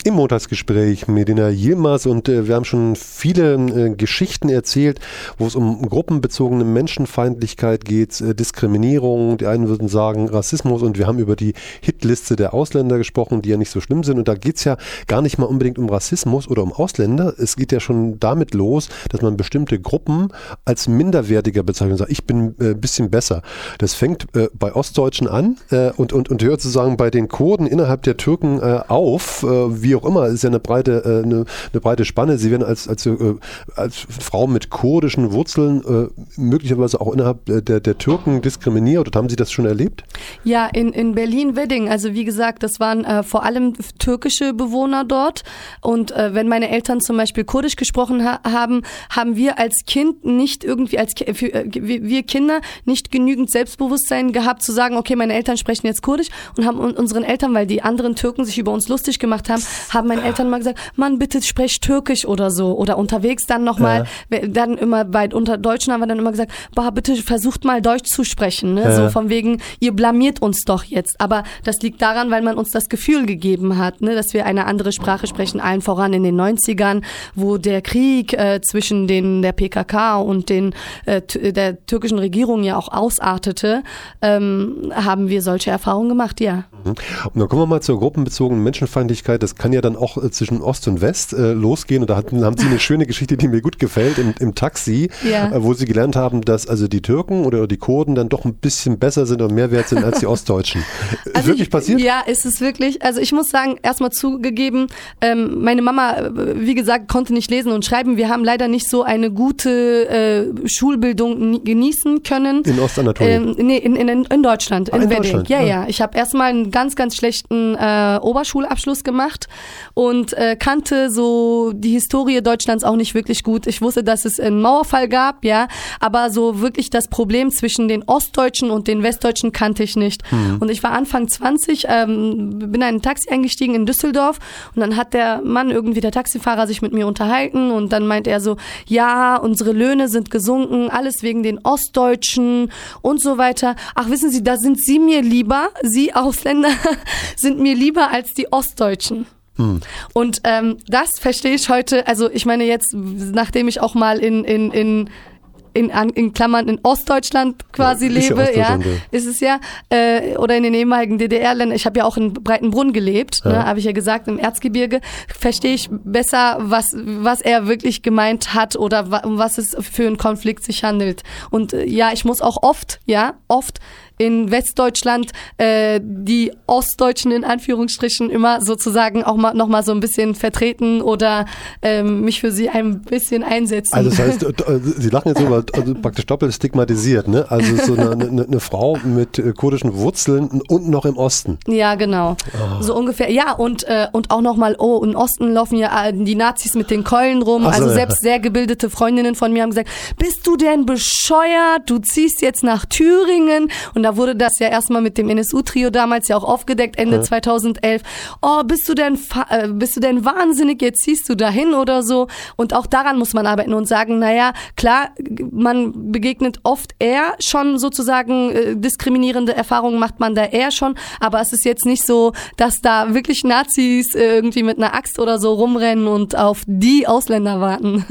Im Montagsgespräch Medina Yilmaz und äh, wir haben schon viele äh, Geschichten erzählt, wo es um gruppenbezogene Menschenfeindlichkeit geht, äh, Diskriminierung, die einen würden sagen Rassismus und wir haben über die Hitliste der Ausländer gesprochen, die ja nicht so schlimm sind und da geht es ja gar nicht mal unbedingt um Rassismus oder um Ausländer, es geht ja schon damit los, dass man bestimmte Gruppen als minderwertiger bezeichnet und sagt, ich bin ein äh, bisschen besser. Das fängt äh, bei Ostdeutschen an äh, und, und, und hört sozusagen bei den Kurden innerhalb der Türken äh, auf, äh, wie auch immer, ist ja eine breite, äh, eine, eine breite Spanne. Sie werden als, als, äh, als Frau mit kurdischen Wurzeln äh, möglicherweise auch innerhalb der, der Türken diskriminiert. Oder haben Sie das schon erlebt? Ja, in, in Berlin-Wedding. Also wie gesagt, das waren äh, vor allem türkische Bewohner dort. Und äh, wenn meine Eltern zum Beispiel Kurdisch gesprochen ha- haben, haben wir als Kind nicht irgendwie, als Ki- für, äh, wir Kinder nicht genügend Selbstbewusstsein gehabt, zu sagen, okay, meine Eltern sprechen jetzt Kurdisch und haben unseren Eltern, weil die anderen Türken sich über uns lustig gemacht haben, haben meine Eltern mal gesagt, Mann, bitte sprech Türkisch oder so. Oder unterwegs dann nochmal, ja. dann immer bei unter Deutschen haben wir dann immer gesagt, bah, bitte versucht mal Deutsch zu sprechen. Ne? Ja. So von wegen, ihr blamiert uns doch jetzt. Aber das liegt daran, weil man uns das Gefühl gegeben hat, ne, dass wir eine andere Sprache sprechen, allen voran in den neunzigern, wo der Krieg äh, zwischen den, der P K K und den, äh, t- der türkischen Regierung ja auch ausartete, ähm, haben wir solche Erfahrungen gemacht, ja. Und dann kommen wir mal zur gruppenbezogenen Menschenfeindlichkeit. Das kann ja dann auch äh, zwischen Ost und West äh, losgehen. Und da hatten, haben Sie eine schöne Geschichte, die mir gut gefällt, im, im Taxi, ja. äh, wo Sie gelernt haben, dass also die Türken oder die Kurden dann doch ein bisschen besser sind und mehr wert sind als die Ostdeutschen. Ist also wirklich ich, passiert? Ja, ist es wirklich. Also ich muss sagen, erstmal zugegeben, ähm, meine Mama, wie gesagt, konnte nicht lesen und schreiben. Wir haben leider nicht so eine gute äh, Schulbildung genießen können. In Ostanatolien? Ähm, nee, in, in, in Deutschland, ah, in, in Wedding. Deutschland. Ja, ja, ja. Ich habe erstmal einen ganz, ganz schlechten äh, Oberschulabschluss gemacht und äh, kannte so die Historie Deutschlands auch nicht wirklich gut. Ich wusste, dass es einen Mauerfall gab, ja, aber so wirklich das Problem zwischen den Ostdeutschen und den Westdeutschen kannte ich nicht. Hm. Und ich war Anfang zwanzig, ähm, bin in ein Taxi eingestiegen in Düsseldorf und dann hat der Mann irgendwie, der Taxifahrer, sich mit mir unterhalten und dann meint er so, ja, unsere Löhne sind gesunken, alles wegen den Ostdeutschen und so weiter. Ach, wissen Sie, da sind Sie mir lieber, Sie Ausländer sind mir lieber als die Ostdeutschen. Hm. Und ähm, das verstehe ich heute, also ich meine jetzt, nachdem ich auch mal in, in, in In, in Klammern in Ostdeutschland quasi ja, lebe, ja, ja, ist es ja, äh, oder in den ehemaligen D D R-Ländern. Ich habe ja auch in Breitenbrunn gelebt, ja. ne, habe ich ja gesagt, im Erzgebirge. Verstehe ich besser, was was er wirklich gemeint hat oder wa- um was es für einen Konflikt sich handelt. Und äh, ja, ich muss auch oft, ja, oft in Westdeutschland äh, die Ostdeutschen in Anführungsstrichen immer sozusagen auch mal noch mal so ein bisschen vertreten oder ähm, mich für sie ein bisschen einsetzen. Also das heißt, Sie lachen jetzt über also praktisch doppelt stigmatisiert, ne? Also so eine, eine, eine Frau mit äh, kurdischen Wurzeln und noch im Osten. Ja, genau. Oh. So ungefähr. Ja, und äh, und auch noch mal, oh, im Osten laufen ja äh, die Nazis mit den Keulen rum. Ach so, also selbst ja. sehr gebildete Freundinnen von mir haben gesagt, bist du denn bescheuert? Du ziehst jetzt nach Thüringen. Und da wurde das ja erstmal mit dem N S U-Trio damals ja auch aufgedeckt, Ende ja. zweitausendelf. Oh, bist du denn äh, bist du denn wahnsinnig? Jetzt ziehst du dahin oder so? Und auch daran muss man arbeiten und sagen, naja, klar, man begegnet oft eher schon sozusagen äh, diskriminierende Erfahrungen macht man da eher schon, aber es ist jetzt nicht so, dass da wirklich Nazis äh, irgendwie mit einer Axt oder so rumrennen und auf die Ausländer warten.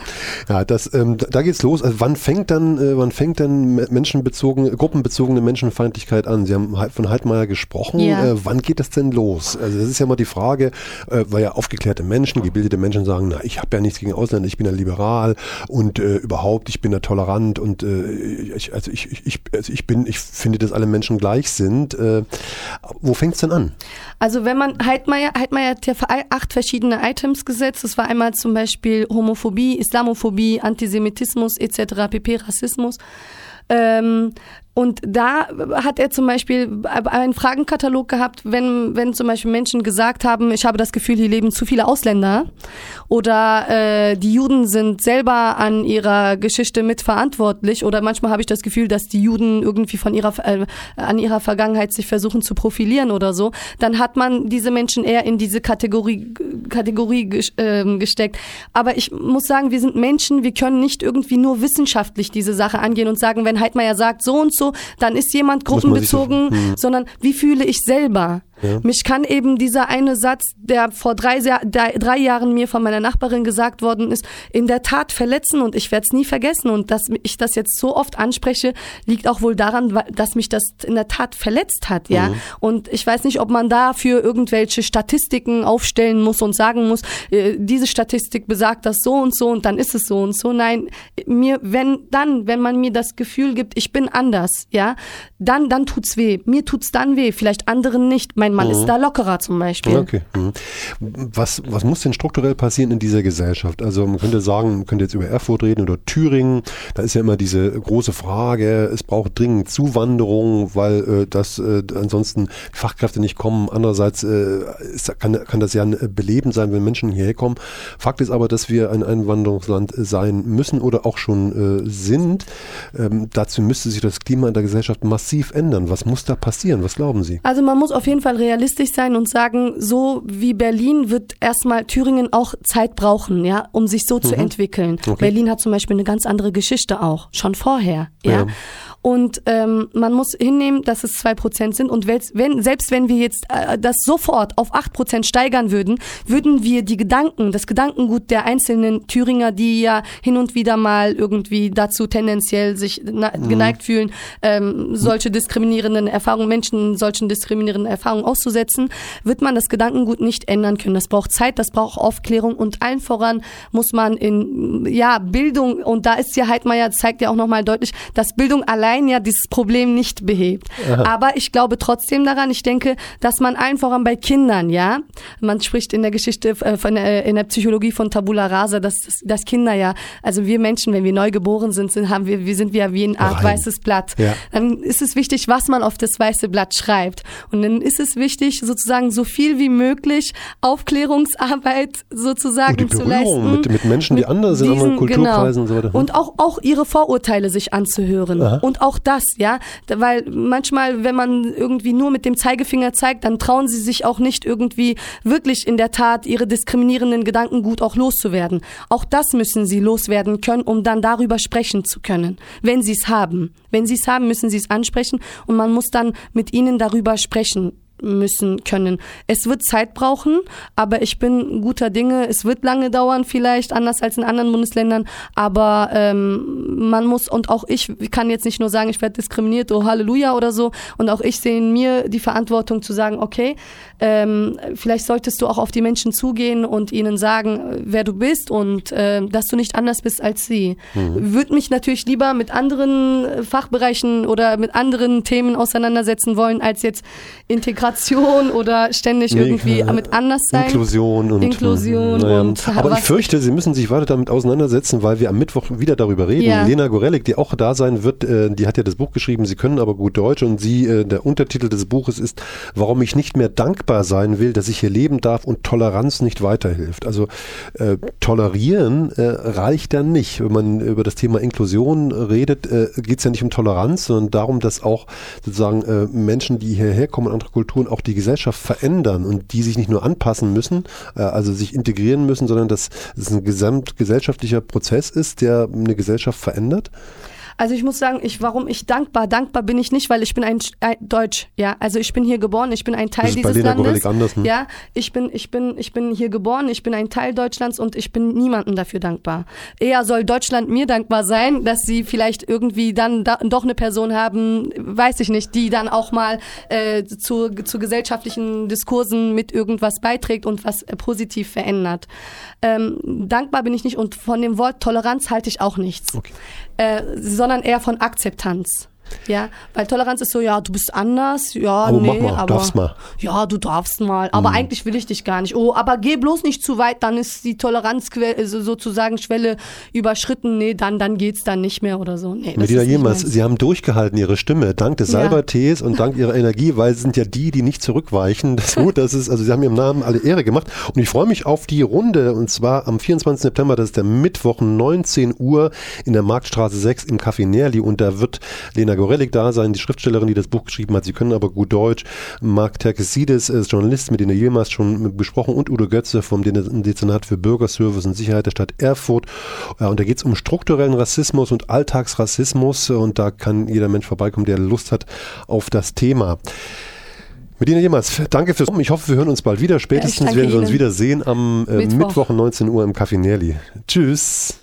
Ja, das, ähm, da geht's los. Also wann fängt dann, äh, wann fängt dann menschenbezogene, gruppenbezogene Menschenfeindlichkeit an? Sie haben von Heidmeier gesprochen. Ja. Äh, wann geht das denn los? Also das ist ja mal die Frage, äh, weil ja aufgeklärte Menschen, gebildete Menschen sagen, na, ich habe ja nichts gegen Ausländer, ich bin ja liberal und äh, überhaupt, ich bin ja tolerant und äh, ich, also ich, ich, also ich bin, ich finde, dass alle Menschen gleich sind. Äh, wo fängt's denn an? Also wenn man Heidmeier, Heidmeier hat ja acht verschiedene Items gesetzt. Das war einmal zum Beispiel Homophobie, Islamophobie, Antisemitismus et cetera pp, Rassismus. Ähm, und da hat er zum Beispiel einen Fragenkatalog gehabt, wenn wenn zum Beispiel Menschen gesagt haben, ich habe das Gefühl, hier leben zu viele Ausländer oder äh, die Juden sind selber an ihrer Geschichte mitverantwortlich oder manchmal habe ich das Gefühl, dass die Juden irgendwie von ihrer äh, an ihrer Vergangenheit sich versuchen zu profilieren oder so, dann hat man diese Menschen eher in diese Kategorie Kategorie äh, gesteckt. Aber ich muss sagen, wir sind Menschen, wir können nicht irgendwie nur wissenschaftlich diese Sache angehen und sagen, wenn Heidmeier sagt so und so, dann ist jemand gruppenbezogen, so, hm. sondern wie fühle ich selber? Ja. Mich kann eben dieser eine Satz, der vor drei, drei, drei Jahren mir von meiner Nachbarin gesagt worden ist, in der Tat verletzen und ich werde es nie vergessen. Und dass ich das jetzt so oft anspreche, liegt auch wohl daran, dass mich das in der Tat verletzt hat. Ja. Mhm. Und ich weiß nicht, ob man dafür irgendwelche Statistiken aufstellen muss und sagen muss, äh, diese Statistik besagt das so und so und dann ist es so und so. Nein, mir, wenn dann, wenn man mir das Gefühl gibt, ich bin anders, ja, dann, dann tut's weh. Mir tut's dann weh, vielleicht anderen nicht. Mein Mann mhm. ist da lockerer zum Beispiel. Okay. Mhm. Was, was muss denn strukturell passieren in dieser Gesellschaft? Also man könnte sagen, man könnte jetzt über Erfurt reden oder Thüringen. Da ist ja immer diese große Frage, es braucht dringend Zuwanderung, weil äh, das äh, ansonsten Fachkräfte nicht kommen. Andererseits äh, ist, kann, kann das ja ein Beleben sein, wenn Menschen hierher kommen. Fakt ist aber, dass wir ein Einwanderungsland sein müssen oder auch schon äh, sind. Ähm, dazu müsste sich das Klima in der Gesellschaft massiv ändern. Was muss da passieren? Was glauben Sie? Also man muss auf jeden Fall realistisch sein und sagen, so wie Berlin wird erstmal Thüringen auch Zeit brauchen, ja, um sich so mhm. zu entwickeln. Okay. Berlin hat zum Beispiel eine ganz andere Geschichte auch, schon vorher, ja. ja. Und ähm, man muss hinnehmen, dass es zwei Prozent sind. Und wenn, selbst wenn wir jetzt äh, das sofort auf acht Prozent steigern würden, würden wir die Gedanken, das Gedankengut der einzelnen Thüringer, die ja hin und wieder mal irgendwie dazu tendenziell sich na- mhm. geneigt fühlen, ähm, solche diskriminierenden Erfahrungen, Menschen solchen diskriminierenden Erfahrungen auszusetzen, wird man das Gedankengut nicht ändern können. Das braucht Zeit, das braucht Aufklärung und allen voran muss man in ja Bildung, und da ist ja Heidmeier, zeigt ja auch nochmal deutlich, dass Bildung allein ja dieses Problem nicht behebt. Aha. Aber ich glaube trotzdem daran, ich denke, dass man allen voran bei Kindern, ja, man spricht in der Geschichte, äh, von, äh, in der Psychologie von Tabula Rasa, dass, dass Kinder ja, also wir Menschen, wenn wir neu geboren sind, sind, haben wir, wir sind wir wie eine Art Rein. weißes Blatt. Ja. Dann ist es wichtig, was man auf das weiße Blatt schreibt. Und dann ist es wichtig, sozusagen so viel wie möglich Aufklärungsarbeit sozusagen zu leisten. Mit, mit Menschen, die anders sind, anderen Kulturkreisen genau. und so weiter. Und auch, auch ihre Vorurteile sich anzuhören. Aha. Und auch das, ja, weil manchmal, wenn man irgendwie nur mit dem Zeigefinger zeigt, dann trauen sie sich auch nicht irgendwie wirklich in der Tat ihre diskriminierenden Gedanken gut auch loszuwerden. Auch das müssen sie loswerden können, um dann darüber sprechen zu können, wenn sie es haben. Wenn sie es haben, müssen sie es ansprechen und man muss dann mit ihnen darüber sprechen müssen können. Es wird Zeit brauchen, aber ich bin guter Dinge. Es wird lange dauern, vielleicht anders als in anderen Bundesländern, aber ähm, man muss, und auch ich kann jetzt nicht nur sagen, ich werde diskriminiert, oh Halleluja oder so, und auch ich sehe in mir die Verantwortung zu sagen, okay, ähm, vielleicht solltest du auch auf die Menschen zugehen und ihnen sagen, wer du bist und äh, dass du nicht anders bist als sie. Mhm. Würde mich natürlich lieber mit anderen Fachbereichen oder mit anderen Themen auseinandersetzen wollen, als jetzt Integration oder ständig nee, irgendwie mit Anderssein. Inklusion und Inklusion naja. und aber ich fürchte, Sie müssen sich weiter damit auseinandersetzen, weil wir am Mittwoch wieder darüber reden. Ja. Lena Gorelik, die auch da sein wird, äh, die hat ja das Buch geschrieben, Sie können aber gut Deutsch, und sie, äh, der Untertitel des Buches ist, warum ich nicht mehr dankbar sein will, dass ich hier leben darf und Toleranz nicht weiterhilft. Also äh, tolerieren äh, reicht dann nicht. Wenn man über das Thema Inklusion redet, äh, geht es ja nicht um Toleranz, sondern darum, dass auch sozusagen äh, Menschen, die hierher kommen, andere Kulturen, auch die Gesellschaft verändern und die sich nicht nur anpassen müssen, äh, also sich integrieren müssen, sondern dass es ein gesamtgesellschaftlicher Prozess ist, der eine Gesellschaft verändert? Also ich muss sagen, ich, warum ich dankbar, dankbar bin ich nicht, weil ich bin ein, ein Deutsch, ja, also ich bin hier geboren, ich bin ein Teil das ist dieses bei Lena Landes, Gorelik anders, ne? Ja, ich bin, ich bin, ich bin hier geboren, ich bin ein Teil Deutschlands und ich bin niemandem dafür dankbar. Eher soll Deutschland mir dankbar sein, dass sie vielleicht irgendwie dann da, doch eine Person haben, weiß ich nicht, die dann auch mal äh, zu, zu gesellschaftlichen Diskursen mit irgendwas beiträgt und was äh, positiv verändert. Ähm, dankbar bin ich nicht, und von dem Wort Toleranz halte ich auch nichts. Okay. Äh, sondern eher von Akzeptanz. Ja, weil Toleranz ist so, ja, du bist anders, ja, aber nee, mach mal, aber darfst mal. Ja, du darfst mal, aber mhm. eigentlich will ich dich gar nicht. Oh, aber geh bloß nicht zu weit, dann ist die Toleranzquelle, sozusagen Schwelle überschritten, nee, dann, dann geht's dann nicht mehr oder so. Nee, Medina Yilmaz, Sie haben durchgehalten, Ihre Stimme, dank des ja. Salbertees und dank Ihrer Energie, weil Sie sind ja die, die nicht zurückweichen. Das ist gut, das ist, also Sie haben Ihrem Namen alle Ehre gemacht, und ich freue mich auf die Runde, und zwar am vierundzwanzigsten September, das ist der Mittwoch, neunzehn Uhr in der Marktstraße sechs im Café Nerli, und da wird Lena Gorelik da sein, die Schriftstellerin, die das Buch geschrieben hat. Sie können aber gut Deutsch. Marc Terkessidis ist Journalist, Medina Yilmaz schon besprochen, und Udo Götze vom Dezernat für Bürgerservice und Sicherheit der Stadt Erfurt. Und da geht es um strukturellen Rassismus und Alltagsrassismus, und da kann jeder Mensch vorbeikommen, der Lust hat auf das Thema. Medina Yilmaz, danke fürs Kommen. Ich hoffe, wir hören uns bald wieder. Spätestens ja, werden wir uns wieder sehen am äh, Mittwoch. Mittwoch neunzehn Uhr im Café Nerli. Tschüss.